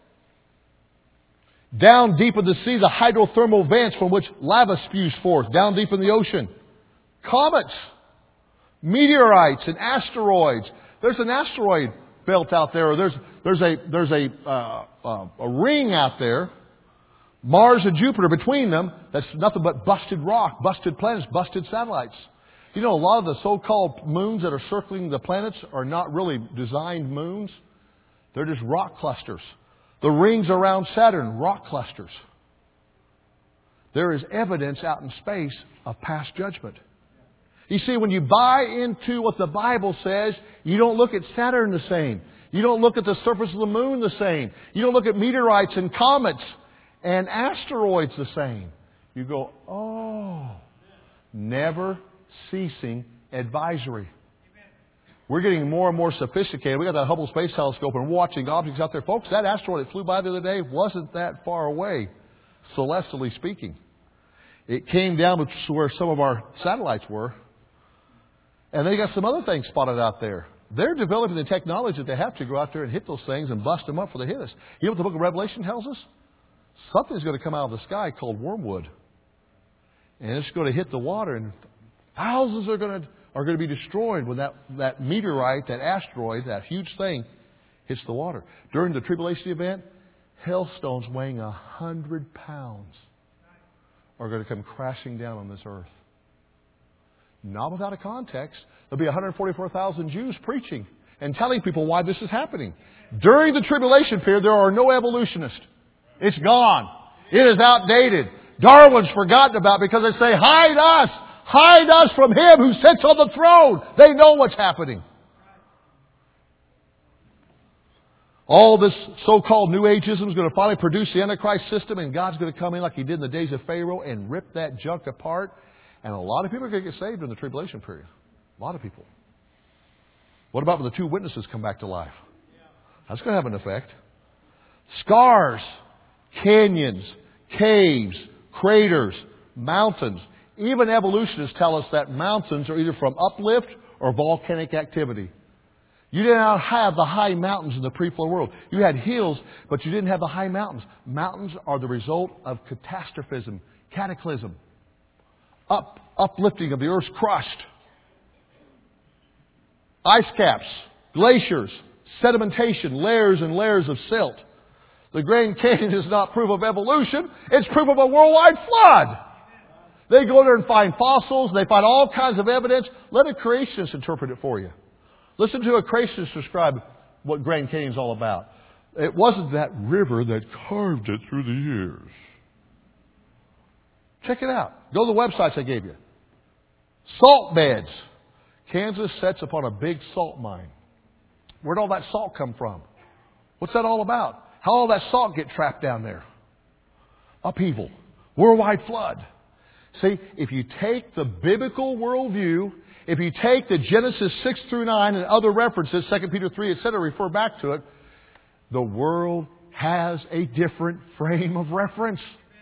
Down deep in the sea, the hydrothermal vents from which lava spews forth. Down deep in the ocean. Comets. Meteorites and asteroids. There's an asteroid belt out there. Or there's, there's a, there's a, uh, uh, a ring out there. Mars and Jupiter between them. That's nothing but busted rock, busted planets, busted satellites. You know, a lot of the so-called moons that are circling the planets are not really designed moons. They're just rock clusters. The rings around Saturn, rock clusters. There is evidence out in space of past judgment. You see, when you buy into what the Bible says, you don't look at Saturn the same. You don't look at the surface of the moon the same. You don't look at meteorites and comets and asteroids the same. You go, oh, never ceasing advisory. We're getting more and more sophisticated. We got that Hubble Space Telescope and we're watching objects out there. Folks, that asteroid that flew by the other day wasn't that far away, celestially speaking. It came down to where some of our satellites were. And they got some other things spotted out there. They're developing the technology that they have to go out there and hit those things and bust them up before they hit us. You know what the book of Revelation tells us? Something's going to come out of the sky called wormwood. And it's going to hit the water, and thousands are going to are going to be destroyed when that, that meteorite, that asteroid, that huge thing hits the water. During the tribulation event, hailstones weighing a hundred pounds are going to come crashing down on this earth. Not without a context. There'll be one hundred forty-four thousand Jews preaching and telling people why this is happening. During the tribulation period, there are no evolutionists. It's gone. It is outdated. Darwin's forgotten about because they say, hide us! Hide us from Him who sits on the throne! They know what's happening. All this so-called New Ageism is going to finally produce the Antichrist system, and God's going to come in like He did in the days of Pharaoh and rip that junk apart. And a lot of people are going to get saved in the tribulation period. A lot of people. What about when the two witnesses come back to life? That's going to have an effect. Scars, canyons, caves, craters, mountains. Even evolutionists tell us that mountains are either from uplift or volcanic activity. You did not have the high mountains in the pre-flood world. You had hills, but you didn't have the high mountains. Mountains are the result of catastrophism, cataclysm, up, uplifting of the earth's crust. Ice caps, glaciers, sedimentation, layers and layers of silt. The Grand Canyon is not proof of evolution. It's proof of a worldwide flood. They go there and find fossils. They find all kinds of evidence. Let a creationist interpret it for you. Listen to a creationist describe what Grand Canyon is all about. It wasn't that river that carved it through the years. Check it out. Go to the websites I gave you. Salt beds. Kansas sits upon a big salt mine. Where'd all that salt come from? What's that all about? How all that salt get trapped down there? Upheaval. Worldwide flood. See, if you take the biblical worldview, if you take the Genesis six through nine and other references, Second Peter three, et cetera, refer back to it, the world has a different frame of reference.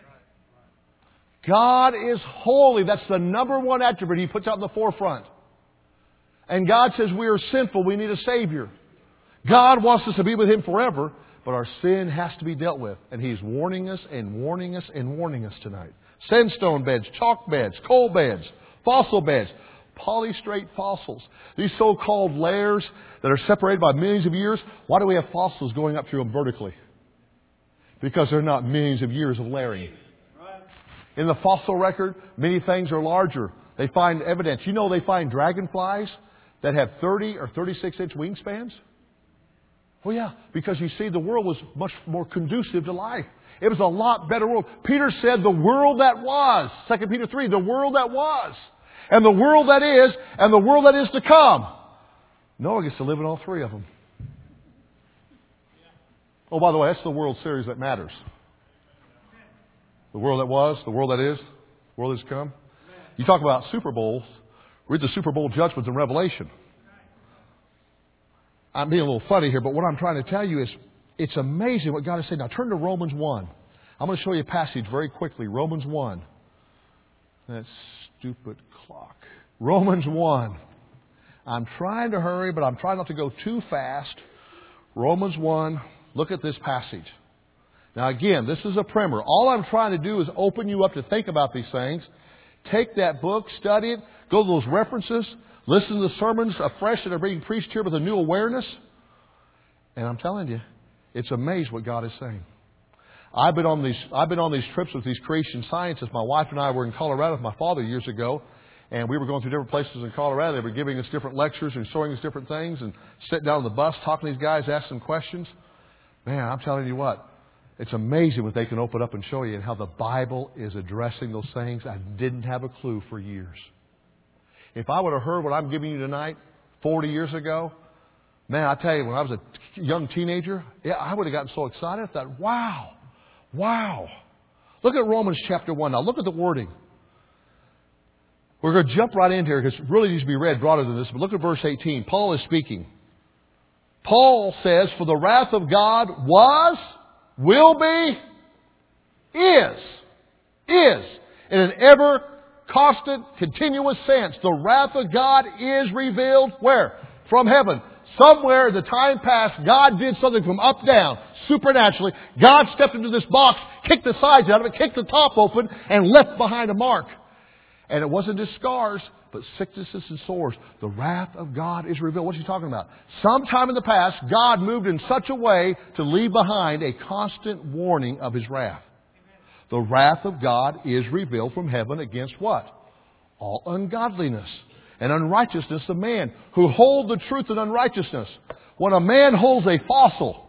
God is holy. That's the number one attribute He puts out in the forefront. And God says we are sinful. We need a Savior. God wants us to be with Him forever, but our sin has to be dealt with. And He's warning us and warning us and warning us tonight. Sandstone beds, chalk beds, coal beds, fossil beds. Polystrate fossils. These so-called layers that are separated by millions of years. Why do we have fossils going up through them vertically? Because they're not millions of years of layering. In the fossil record, many things are larger. They find evidence. You know they find dragonflies that have thirty or thirty-six inch wingspans? Oh yeah, because you see the world was much more conducive to life. It was a lot better world. Peter said the world that was. Second Peter three, the world that was. And the world that is, and the world that is to come. Noah gets to live in all three of them. Oh, by the way, that's the World Series that matters. The world that was, the world that is, the world that is to come. You talk about Super Bowls. Read the Super Bowl judgments in Revelation. I'm being a little funny here, but what I'm trying to tell you is it's amazing what God is saying. Now turn to Romans one. I'm going to show you a passage very quickly. Romans one. That stupid clock. Romans one. I'm trying to hurry, but I'm trying not to go too fast. Romans one. Look at this passage. Now again, this is a primer. All I'm trying to do is open you up to think about these things. Take that book, study it, go to those references, listen to the sermons afresh that are being preached here with a new awareness. And I'm telling you, it's amazing what God is saying. I've been on these I've been on these trips with these creation scientists. My wife and I were in Colorado with my father years ago, and we were going through different places in Colorado. They were giving us different lectures and showing us different things, and sitting down on the bus, talking to these guys, asking questions. Man, I'm telling you what, it's amazing what they can open up and show you and how the Bible is addressing those things. I didn't have a clue for years. If I would have heard what I'm giving you tonight forty years ago, man, I tell you, when I was a young teenager, yeah, I would have gotten so excited. I thought, wow, wow. Look at Romans chapter one now. Look at the wording. We're going to jump right in here because it really needs to be read broader than this. But look at verse eighteen. Paul is speaking. Paul says, for the wrath of God was, will be, is, is, in an ever constant, continuous sense. The wrath of God is revealed where? From heaven. Somewhere in the time past, God did something from up down, supernaturally. God stepped into this box, kicked the sides out of it, kicked the top open, and left behind a mark. And it wasn't just scars, but sicknesses and sores. The wrath of God is revealed. What's he talking about? Sometime in the past, God moved in such a way to leave behind a constant warning of His wrath. The wrath of God is revealed from heaven against what? All ungodliness and unrighteousness of man who hold the truth in unrighteousness. When a man holds a fossil,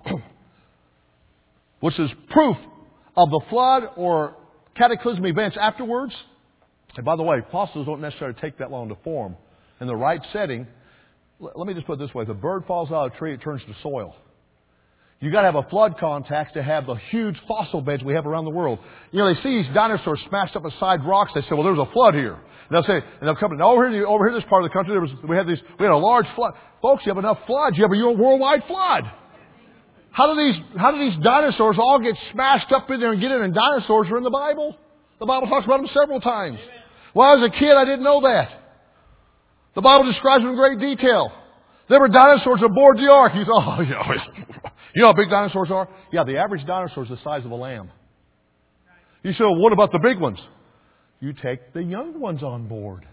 which is proof of the flood or cataclysmic events afterwards. And by the way, fossils don't necessarily take that long to form. In the right setting, let me just put it this way. If a bird falls out of a tree, it turns to soil. You've got to have a flood context to have the huge fossil beds we have around the world. You know, they see these dinosaurs smashed up beside rocks. They say, well, there was a flood here. And they'll say, and they'll come, now over here, over here, this part of the country, there was, we had these, we had a large flood. Folks, you have enough floods. You have a worldwide flood. How do these, how do these dinosaurs all get smashed up in there and get in? And dinosaurs are in the Bible. The Bible talks about them several times. Well, as a kid, I didn't know that. The Bible describes them in great detail. There were dinosaurs aboard the ark. You thought, oh, you know, you know how big dinosaurs are? Yeah, the average dinosaur is the size of a lamb. You say, well, what about the big ones? You take the young ones on board.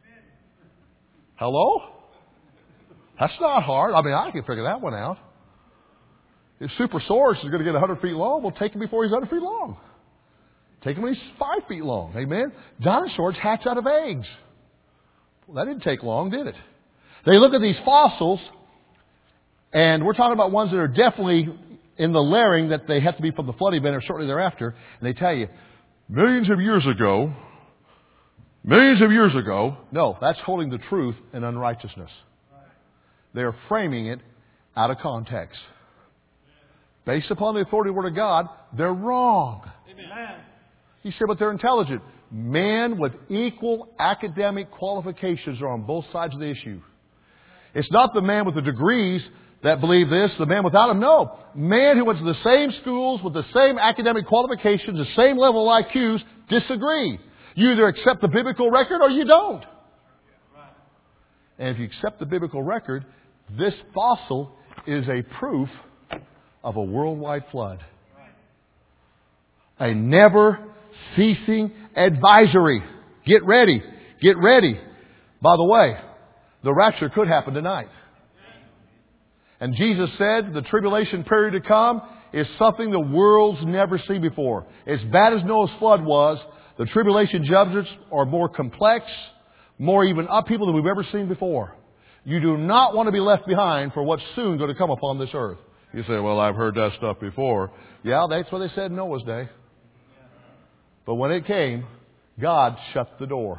Hello? That's not hard. I mean, I can figure that one out. If Supersaurus is going to get one hundred feet long, we'll take him before he's one hundred feet long. Take him when he's five feet long. Amen? Dinosaurs hatch out of eggs. Well, that didn't take long, did it? They look at these fossils, and we're talking about ones that are definitely in the layering that they have to be from the flood event or shortly thereafter. And they tell you, millions of years ago, millions of years ago. No, that's holding the truth in unrighteousness. They're framing it out of context. Based upon the authority of the Word of God, they're wrong. Amen. He said, but they're intelligent. Men with equal academic qualifications are on both sides of the issue. It's not the man with the degrees that believe this, the man without them. No. Man who went to the same schools with the same academic qualifications, the same level of I Qs, disagree. You either accept the biblical record or you don't. And if you accept the biblical record, this fossil is a proof of a worldwide flood. A never ceasing advisory. Get ready. Get ready. By the way, the rapture could happen tonight. And Jesus said the tribulation period to come is something the world's never seen before. As bad as Noah's flood was, the tribulation judgments are more complex, more even upheaval than we've ever seen before. You do not want to be left behind for what's soon going to come upon this earth. You say, well, I've heard that stuff before. Yeah, that's what they said in Noah's day. But when it came, God shut the door.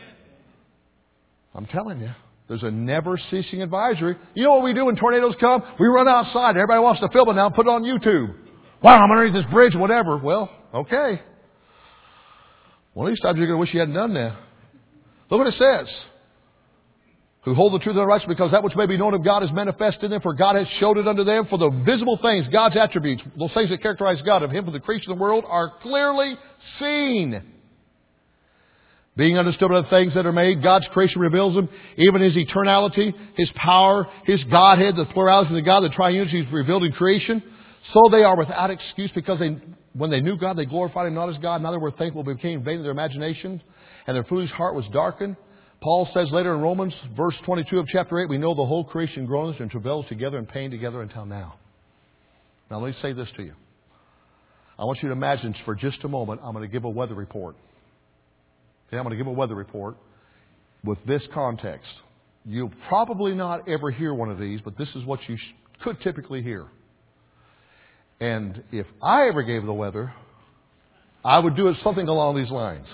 I'm telling you, there's a never-ceasing advisory. You know what we do when tornadoes come? We run outside. Everybody wants to film it now and put it on YouTube. Wow, I'm underneath this bridge, whatever. Well, okay. One of these times you're going to wish you hadn't done that. Look what it says. Who hold the truth of the righteous, because that which may be known of God is manifest in them, for God has showed it unto them. For the visible things, God's attributes, those things that characterize God, of Him for the creation of the world, are clearly seen. Being understood by the things that are made, God's creation reveals Him, even His eternality, His power, His Godhead, the plurality of the God, the triunity is revealed in creation. So they are without excuse, because they, when they knew God, they glorified Him not as God, neither were thankful, but became vain in their imagination, and their foolish heart was darkened. Paul says later in Romans, verse twenty-two of chapter eight, we know the whole creation groans and travails together and pain together until now. Now let me say this to you. I want you to imagine for just a moment, I'm going to give a weather report. Okay, I'm going to give a weather report with this context. You'll probably not ever hear one of these, but this is what you sh- could typically hear. And if I ever gave the weather, I would do it something along these lines.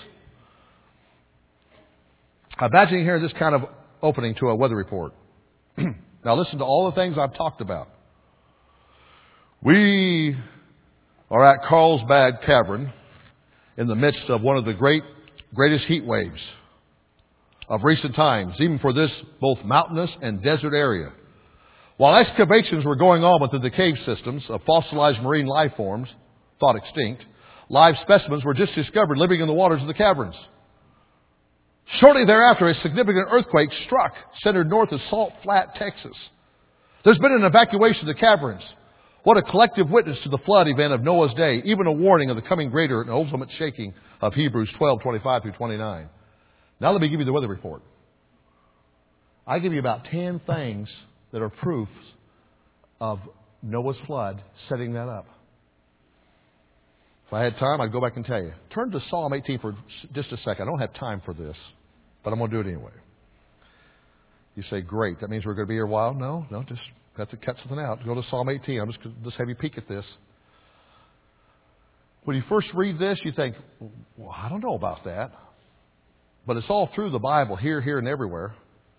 Imagine hearing this kind of opening to a weather report. Now listen to all the things I've talked about. We are at Carlsbad Cavern in the midst of one of the great, greatest heat waves of recent times, even for this both mountainous and desert area. While excavations were going on within the cave systems of fossilized marine life forms, thought extinct, live specimens were just discovered living in the waters of the caverns. Shortly thereafter, a significant earthquake struck, centered north of Salt Flat, Texas. There's been an evacuation of the caverns. What a collective witness to the flood event of Noah's day, even a warning of the coming greater and ultimate shaking of Hebrews twelve, twenty-five through twenty-nine. Now let me give you the weather report. I give you about ten things that are proofs of Noah's flood setting that up. If I had time, I'd go back and tell you. Turn to Psalm eighteen for just a second. I don't have time for this, but I'm going to do it anyway. You say, great, that means we're going to be here a while? No, no, just got to cut something out. Go to Psalm eighteen. I'm just going to just have you peek at this. When you first read this, you think, well, I don't know about that. But it's all through the Bible, here, here, and everywhere.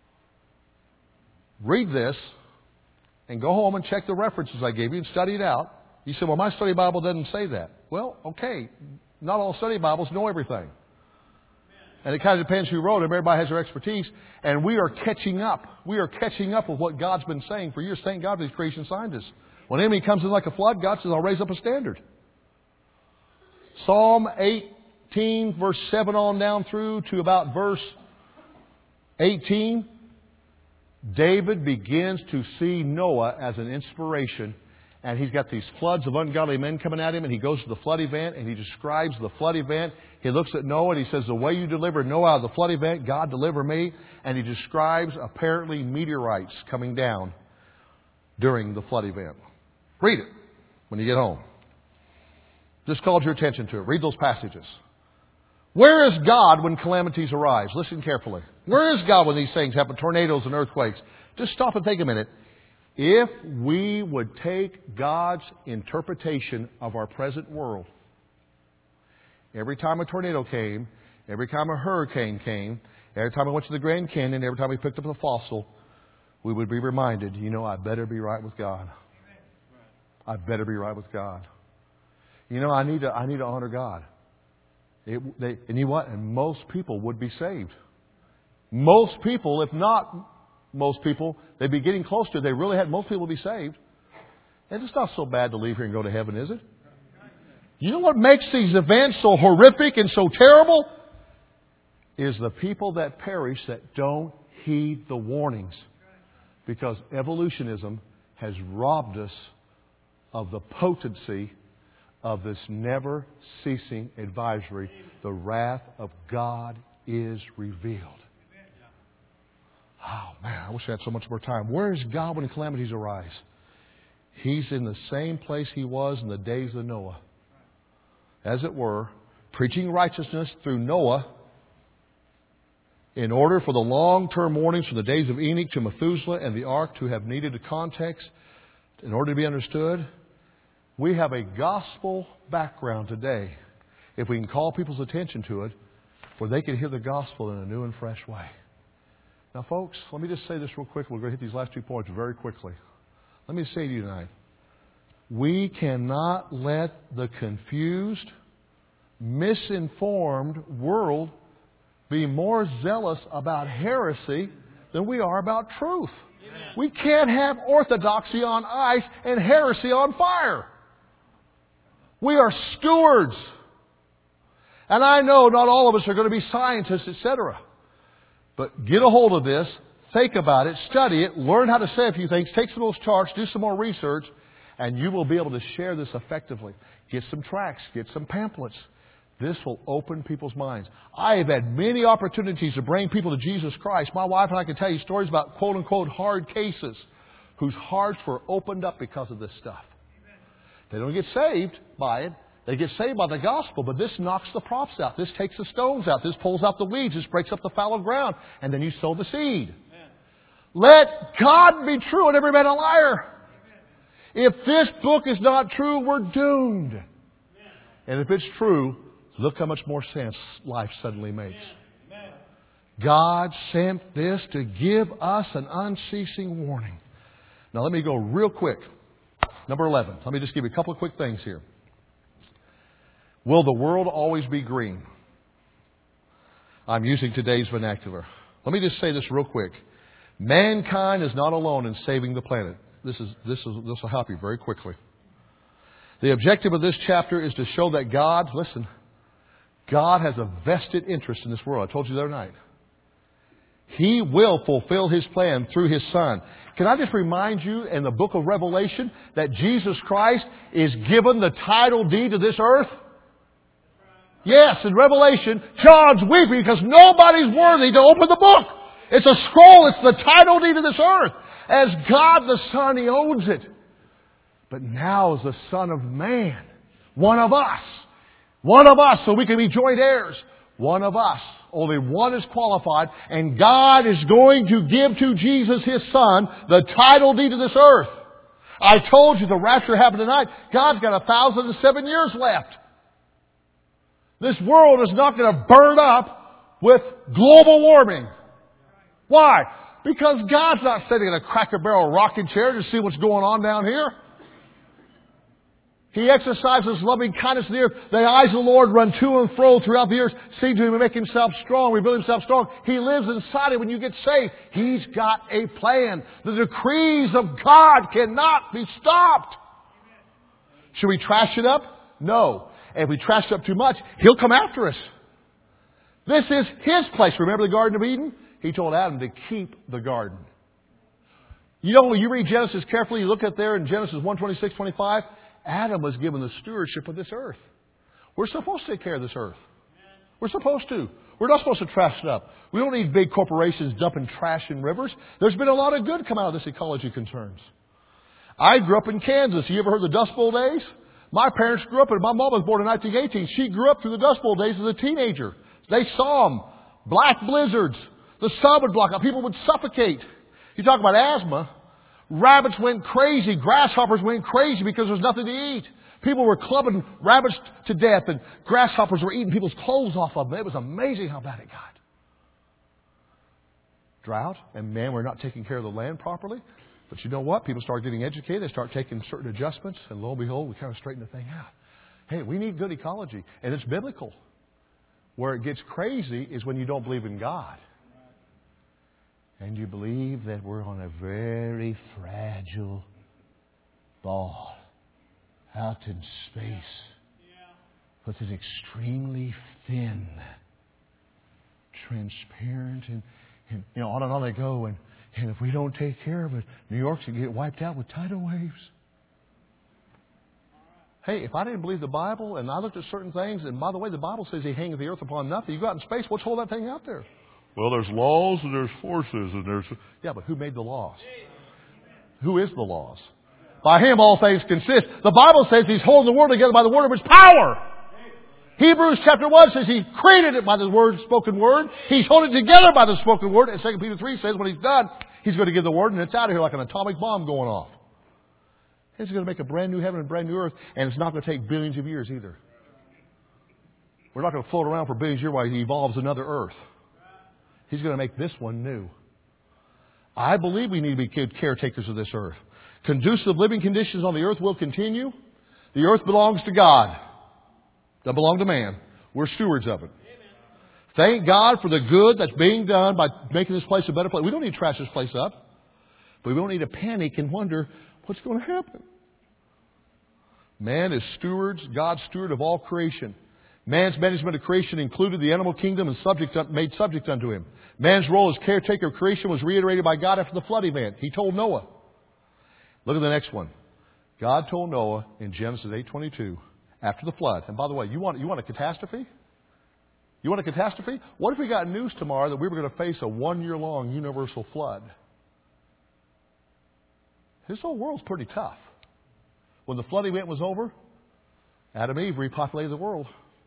Read this and go home and check the references I gave you and study it out. You say, well, my study Bible doesn't say that. Well, okay. Not all study Bibles know everything. And it kind of depends who wrote them. Everybody has their expertise. And we are catching up. We are catching up with what God's been saying for years. Thank God for these creation scientists. When the enemy comes in like a flood, God says, I'll raise up a standard. Psalm eighteen, verse seven on down through to about verse eighteen. David begins to see Noah as an inspiration. And he's got these floods of ungodly men coming at him. And he goes to the flood event and he describes the flood event. He looks at Noah and he says, the way you delivered Noah out of the flood event, God deliver me. And he describes apparently meteorites coming down during the flood event. Read it when you get home. Just called your attention to it. Read those passages. Where is God when calamities arise? Listen carefully. Where is God when these things happen, tornadoes and earthquakes? Just stop and take a minute. If we would take God's interpretation of our present world, every time a tornado came, every time a hurricane came, every time I went to the Grand Canyon, every time we picked up a fossil, we would be reminded, you know, I better be right with God. I better be right with God. You know, I need to, I need to honor God. It, they, and you know what? And most people would be saved. Most people, if not most people, they'd be getting close to it. They really had, most people would be saved. And it's not so bad to leave here and go to heaven, is it? You know what makes these events so horrific and so terrible? Is the people that perish that don't heed the warnings. Because evolutionism has robbed us of the potency of this never-ceasing advisory. The wrath of God is revealed. Oh, man, I wish I had so much more time. Where is God when calamities arise? He's in the same place He was in the days of Noah. As it were, preaching righteousness through Noah in order for the long-term warnings from the days of Enoch to Methuselah and the ark to have needed a context in order to be understood. We have a gospel background today, if we can call people's attention to it, where they can hear the gospel in a new and fresh way. Now, folks, let me just say this real quick. We're going to hit these last two points very quickly. Let me say to you tonight, we cannot let the confused, misinformed world be more zealous about heresy than we are about truth. Amen. We can't have orthodoxy on ice and heresy on fire. We are stewards. And I know not all of us are going to be scientists, et cetera. But get a hold of this, think about it, study it, learn how to say a few things, take some of those charts, do some more research, and you will be able to share this effectively. Get some tracts, get some pamphlets. This will open people's minds. I have had many opportunities to bring people to Jesus Christ. My wife and I can tell you stories about quote-unquote hard cases whose hearts were opened up because of this stuff. They don't get saved by it. They get saved by the gospel, but this knocks the props out. This takes the stones out. This pulls out the weeds. This breaks up the fallow ground. And then you sow the seed. Amen. Let God be true and every man a liar. Amen. If this book is not true, we're doomed. Amen. And if it's true, look how much more sense life suddenly makes. Amen. God sent this to give us an unceasing warning. Now let me go real quick. Number eleven. Let me just give you a couple of quick things here. Will the world always be green? I'm using today's vernacular. Let me just say this real quick. Mankind is not alone in saving the planet. This is this is this will help you very quickly. The objective of this chapter is to show that God, listen, God has a vested interest in this world. I told you the other night. He will fulfill His plan through His Son. Can I just remind you in the book of Revelation that Jesus Christ is given the title deed to this earth? Yes, in Revelation, John's weeping because nobody's worthy to open the book. It's a scroll. It's the title deed of this earth. As God the Son, He owns it. But now as the Son of Man, one of us, one of us, so we can be joint heirs, one of us, only one is qualified, and God is going to give to Jesus, His Son, the title deed of this earth. I told you the rapture happened tonight. God's got a thousand and seven years left. This world is not going to burn up with global warming. Why? Because God's not sitting in a Cracker Barrel rocking chair to see what's going on down here. He exercises loving kindness in the earth. The eyes of the Lord run to and fro throughout the earth, seeing to Him to make Himself strong, reveal Himself strong. He lives inside it when you get saved. He's got a plan. The decrees of God cannot be stopped. Should we trash it up? No. And if we trash it up too much, He'll come after us. This is His place. Remember the Garden of Eden? He told Adam to keep the garden. You know, when you read Genesis carefully, you look at there in Genesis one twenty-six, twenty-five, Adam was given the stewardship of this earth. We're supposed to take care of this earth. We're supposed to. We're not supposed to trash it up. We don't need big corporations dumping trash in rivers. There's been a lot of good come out of this ecology concerns. I grew up in Kansas. You ever heard the Dust Bowl days? My parents grew up, and my mom was born in nineteen eighteen. She grew up through the Dust Bowl days as a teenager. They saw them. Black blizzards. The sun would block out. People would suffocate. You talk about asthma. Rabbits went crazy. Grasshoppers went crazy because there was nothing to eat. People were clubbing rabbits to death, and grasshoppers were eating people's clothes off of them. It was amazing how bad it got. Drought, and man, we're not taking care of the land properly. But you know what? People start getting educated. They start taking certain adjustments, and lo and behold, we kind of straighten the thing out. Hey, we need good ecology, and it's biblical. Where it gets crazy is when you don't believe in God. And you believe that we're on a very fragile ball out in space with an extremely thin, transparent, and, and you know, on and on they go. And, and if we don't take care of it, New York's going to get wiped out with tidal waves. Hey, if I didn't believe the Bible and I looked at certain things, and by the way, the Bible says He hangeth the earth upon nothing. You go out in space, what's hold that thing out there? Well, there's laws and there's forces and there's... Yeah, but who made the laws? Who is the laws? By Him all things consist. The Bible says He's holding the world together by the word of His power. Hebrews chapter one says He created it by the word, spoken word. He's holding it together by the spoken word. And Second Peter three says when He's done, He's going to give the word and it's out of here like an atomic bomb going off. He's going to make a brand new heaven and a brand new earth, and it's not going to take billions of years either. We're not going to float around for billions of years while He evolves another earth. He's going to make this one new. I believe we need to be good caretakers of this earth. Conducive living conditions on the earth will continue. The earth belongs to God. It doesn't belong to man. We're stewards of it. Thank God for the good that's being done by making this place a better place. We don't need to trash this place up. But we don't need to panic and wonder what's going to happen. Man is stewards, God's steward of all creation. Man's management of creation included the animal kingdom and subject, made subject unto him. Man's role as caretaker of creation was reiterated by God after the flood event. He told Noah. Look at the next one. God told Noah in Genesis eight twenty-two after the flood. And by the way, you want, you want a catastrophe? You want a catastrophe? What if we got news tomorrow that we were going to face a one-year-long universal flood? This whole world's pretty tough. When the flood event was over, Adam and Eve repopulated the world.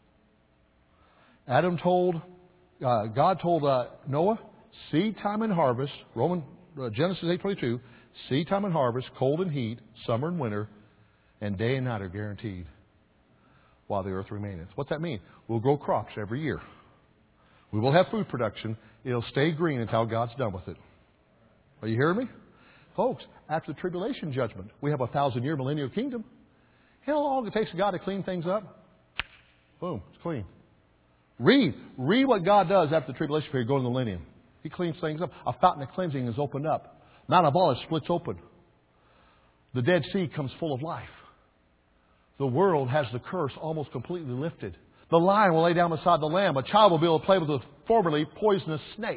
Adam told, uh, God told uh, Noah, seed time and harvest, Roman uh, Genesis eight twenty-two, seed time and harvest, cold and heat, summer and winter, and day and night are guaranteed while the earth remaineth. What's that mean? We'll grow crops every year. We will have food production. It'll stay green until God's done with it. Are you hearing me? Folks, after the tribulation judgment, we have a thousand-year millennial kingdom. You know how long it takes God to clean things up? Boom, it's clean. Read. Read what God does after the tribulation period, going to the millennium. He cleans things up. A fountain of cleansing is opened up. Mount of Olives splits open. The Dead Sea comes full of life. The world has the curse almost completely lifted. The lion will lay down beside the lamb. A child will be able to play with a formerly poisonous snake.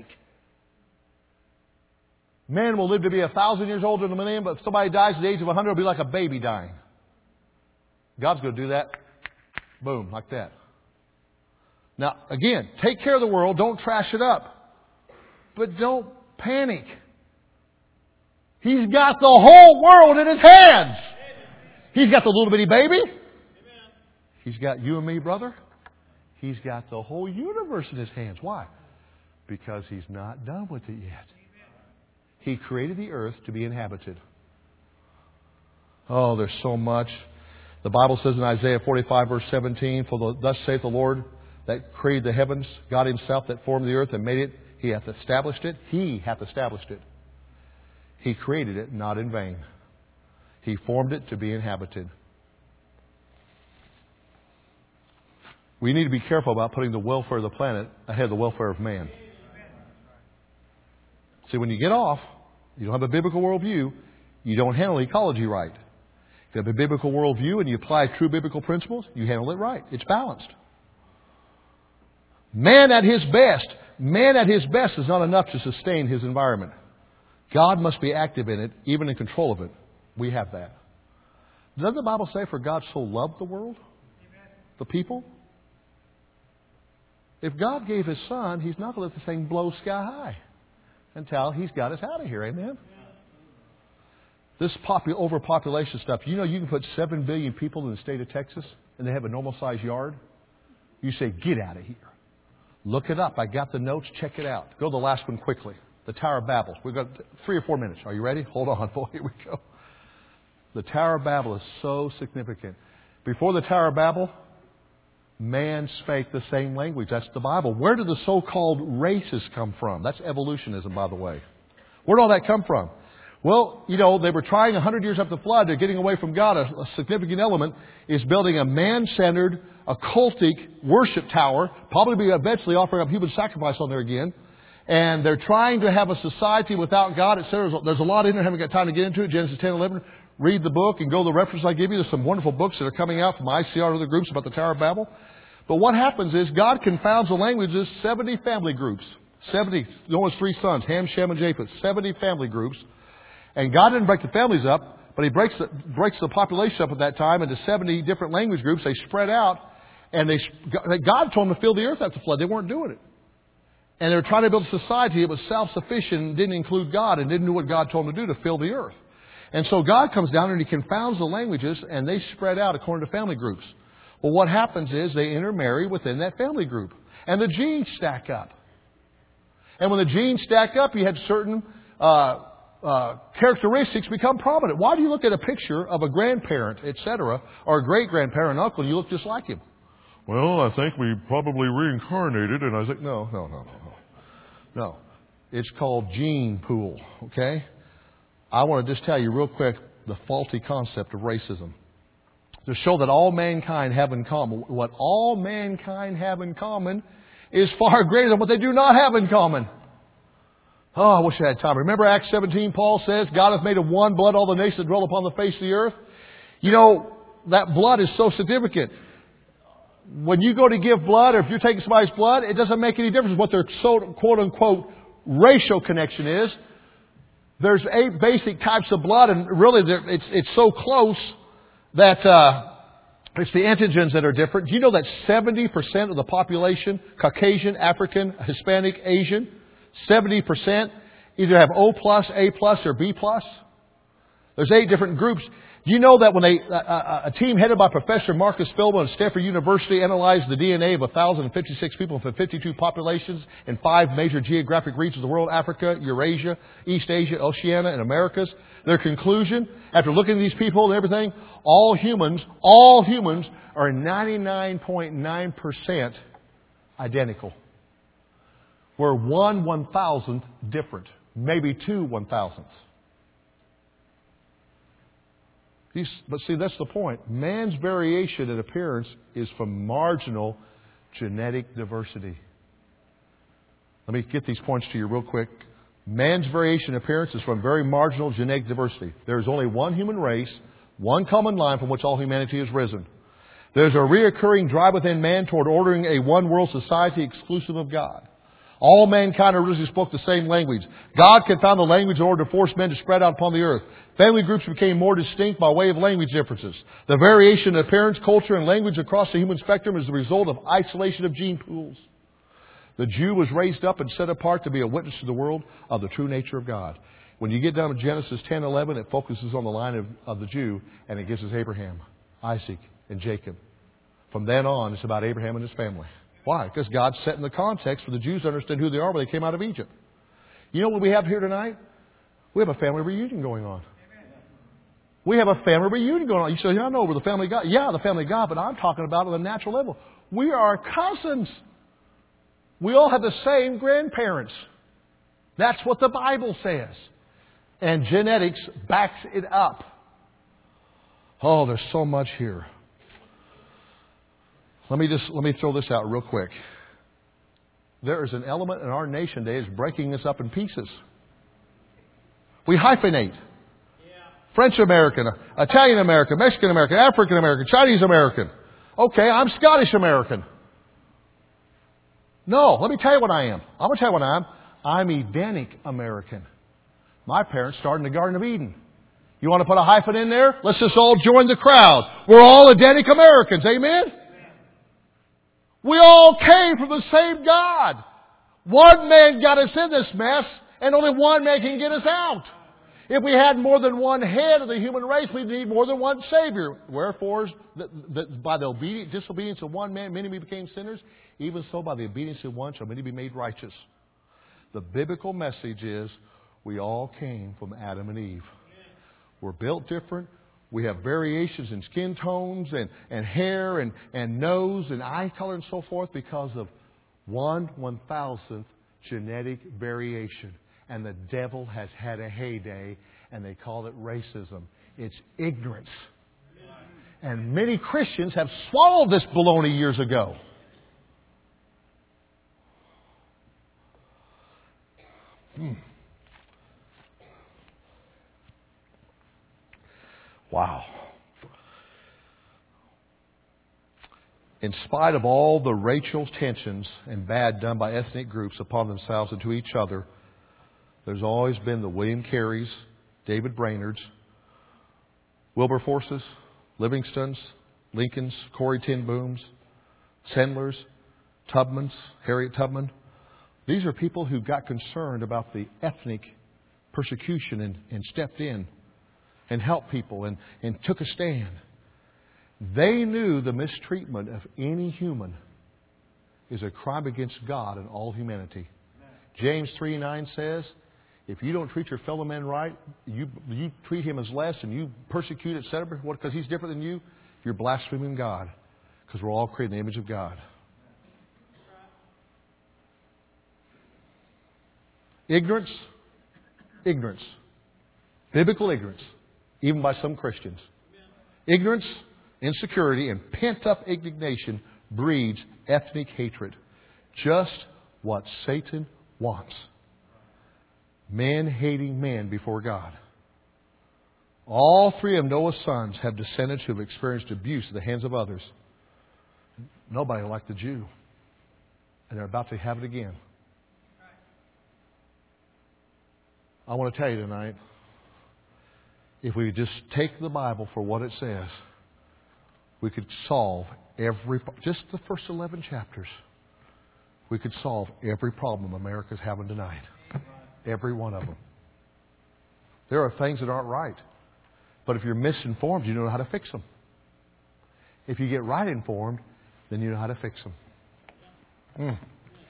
Man will live to be a thousand years old in the millennium, but if somebody dies at the age of a hundred, it'll be like a baby dying. God's going to do that. Boom, like that. Now, again, take care of the world. Don't trash it up. But don't panic. He's got the whole world in His hands. He's got the little bitty baby. He's got you and me, brother. He's got the whole universe in His hands. Why? Because He's not done with it yet. He created the earth to be inhabited. Oh, there's so much. The Bible says in Isaiah forty-five, verse seventeen, For the, thus saith the Lord that created the heavens, God Himself that formed the earth and made it. He hath established it. He hath established it. He created it not in vain. He formed it to be inhabited. We need to be careful about putting the welfare of the planet ahead of the welfare of man. See, when you get off, you don't have a biblical worldview, you don't handle ecology right. If you have a biblical worldview and you apply true biblical principles, you handle it right. It's balanced. Man at his best, man at his best is not enough to sustain his environment. God must be active in it, even in control of it. We have that. Doesn't the Bible say, for God so loved the world? The people? If God gave His Son, He's not going to let this thing blow sky high until He's got us out of here. Amen? This popu- overpopulation stuff, you know you can put seven billion people in the state of Texas and they have a normal-sized yard? You say, get out of here. Look it up. I got the notes. Check it out. Go to the last one quickly. The Tower of Babel. We've got three or four minutes. Are you ready? Hold on. Boy, here we go. The Tower of Babel is so significant. Before the Tower of Babel, man spake the same language. That's the Bible. Where did the so-called races come from? That's evolutionism, by the way. Where did all that come from? Well, you know, they were trying a hundred years after the flood. They're getting away from God. A, a significant element is building a man-centered, occultic worship tower, probably eventually offering up human sacrifice on there again. And they're trying to have a society without God, et cetera. There's a lot in there. I haven't got time to get into it. Genesis ten, eleven. Read the book and go to the reference I give you. There's some wonderful books that are coming out from I C R and other groups about the Tower of Babel. But what happens is God confounds the languages, seventy family groups. seventy, Noah's three sons, Ham, Shem, and Japheth. seventy family groups. And God didn't break the families up, but He breaks the, breaks the population up at that time into seventy different language groups. They spread out. And they God told them to fill the earth after the flood. They weren't doing it. And they were trying to build a society that was self-sufficient and didn't include God and didn't do what God told them to do to fill the earth. And so God comes down and He confounds the languages and they spread out according to family groups. Well, what happens is they intermarry within that family group. And the genes stack up. And when the genes stack up, you had certain uh, uh, characteristics become prominent. Why do you look at a picture of a grandparent, et cetera, or a great-grandparent, uncle, and you look just like him? Well, I think we probably reincarnated. And I was like, no, no, no, no, no. No. It's called gene pool, okay? I want to just tell you real quick the faulty concept of racism. To show that all mankind have in common. What all mankind have in common is far greater than what they do not have in common. Oh, I wish I had time. Remember Acts seventeen, Paul says, God hath made of one blood all the nations that dwell upon the face of the earth. You know, that blood is so significant. When you go to give blood, or if you're taking somebody's blood, it doesn't make any difference what their so, quote-unquote racial connection is. There's eight basic types of blood, and really it's, it's so close that uh, it's the antigens that are different. Do you know that seventy percent of the population, Caucasian, African, Hispanic, Asian, seventy percent either have O plus, A plus, or B plus? There's eight different groups. Do you know that when they, a, a team headed by Professor Marcus Philbin of Stanford University analyzed the D N A of one thousand fifty-six people from fifty-two populations in five major geographic regions of the world, Africa, Eurasia, East Asia, Oceania, and Americas? Their conclusion, after looking at these people and everything, all humans, all humans are ninety-nine point nine percent identical. We're one one thousandth different, maybe two one thousandths. But see, that's the point. Man's variation in appearance is from marginal genetic diversity. Let me get these points to you real quick. Man's variation in appearance is from very marginal genetic diversity. There is only one human race, one common line from which all humanity has risen. There's a reoccurring drive within man toward ordering a one-world society exclusive of God. All mankind originally spoke the same language. God confounded the language in order to force men to spread out upon the earth. Family groups became more distinct by way of language differences. The variation in appearance, culture, and language across the human spectrum is the result of isolation of gene pools. The Jew was raised up and set apart to be a witness to the world of the true nature of God. When you get down to Genesis ten eleven, it focuses on the line of, of the Jew, and it gives us Abraham, Isaac, and Jacob. From then on, it's about Abraham and his family. Why? Because God set in the context for the Jews to understand who they are when they came out of Egypt. You know what we have here tonight? We have a family reunion going on. We have a family reunion going on. You say, I know we're the family of God. Yeah, the family of God, but I'm talking about on the natural level. We are cousins. We all have the same grandparents. That's what the Bible says. And genetics backs it up. Oh, there's so much here. Let me just let me throw this out real quick. There is an element in our nation today that's breaking us up in pieces. We hyphenate. Yeah. French American, Italian American, Mexican American, African American, Chinese American. Okay, I'm Scottish American. No, let me tell you what I am. I'm going to tell you what I am. I'm Edenic American. My parents started in the Garden of Eden. You want to put a hyphen in there? Let's just all join the crowd. We're all Edenic Americans. Amen? We all came from the same God. One man got us in this mess, and only one man can get us out. If we had more than one head of the human race, we'd need more than one Savior. Wherefore, the, the, by the obedient, disobedience of one man, many became sinners. Even so, by the obedience of one shall many be made righteous. The biblical message is, we all came from Adam and Eve. We're built different. We have variations in skin tones and, and hair and, and nose and eye color and so forth because of one one thousandth genetic variation. And the devil has had a heyday, and they call it racism. It's ignorance. And many Christians have swallowed this baloney years ago. Hmm. Wow. In spite of all the racial tensions and bad done by ethnic groups upon themselves and to each other, there's always been the William Careys, David Brainards, Wilberforces, Livingstons, Lincolns, Corrie ten Booms, Sandlers, Tubmans, Harriet Tubman. These are people who got concerned about the ethnic persecution and, and stepped in and helped people and, and took a stand. They knew the mistreatment of any human is a crime against God and all humanity. James three nine says, if you don't treat your fellow man right, you you treat him as less and you persecute, et cetera, because he's different than you, you're blaspheming God. Because we're all created in the image of God. Ignorance, ignorance, biblical ignorance, even by some Christians. Ignorance, insecurity, and pent-up indignation breeds ethnic hatred. Just what Satan wants. Man hating man before God. All three of Noah's sons have descendants who have experienced abuse at the hands of others. Nobody liked the Jew. And they're about to have it again. I want to tell you tonight, if we just take the Bible for what it says, we could solve every, just the first eleven chapters, we could solve every problem America's having tonight. Every one of them. There are things that aren't right. But if you're misinformed, you know how to fix them. If you get right informed, then you know how to fix them. Mm.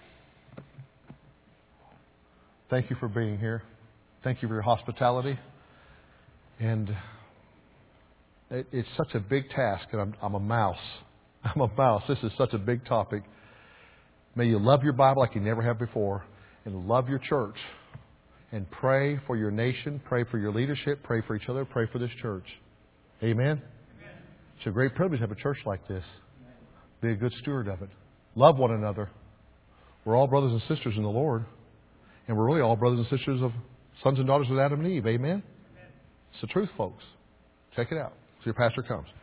Thank you for being here. Thank you for your hospitality. And it, it's such a big task, and I'm, I'm a mouse. I'm a mouse. This is such a big topic. May you love your Bible like you never have before, and love your church, and pray for your nation, pray for your leadership, pray for each other, pray for this church. Amen? Amen. It's a great privilege to have a church like this. Be a good steward of it. Love one another. We're all brothers and sisters in the Lord. And we're really all brothers and sisters of sons and daughters of Adam and Eve. Amen? Amen. It's the truth, folks. Check it out. So your pastor comes.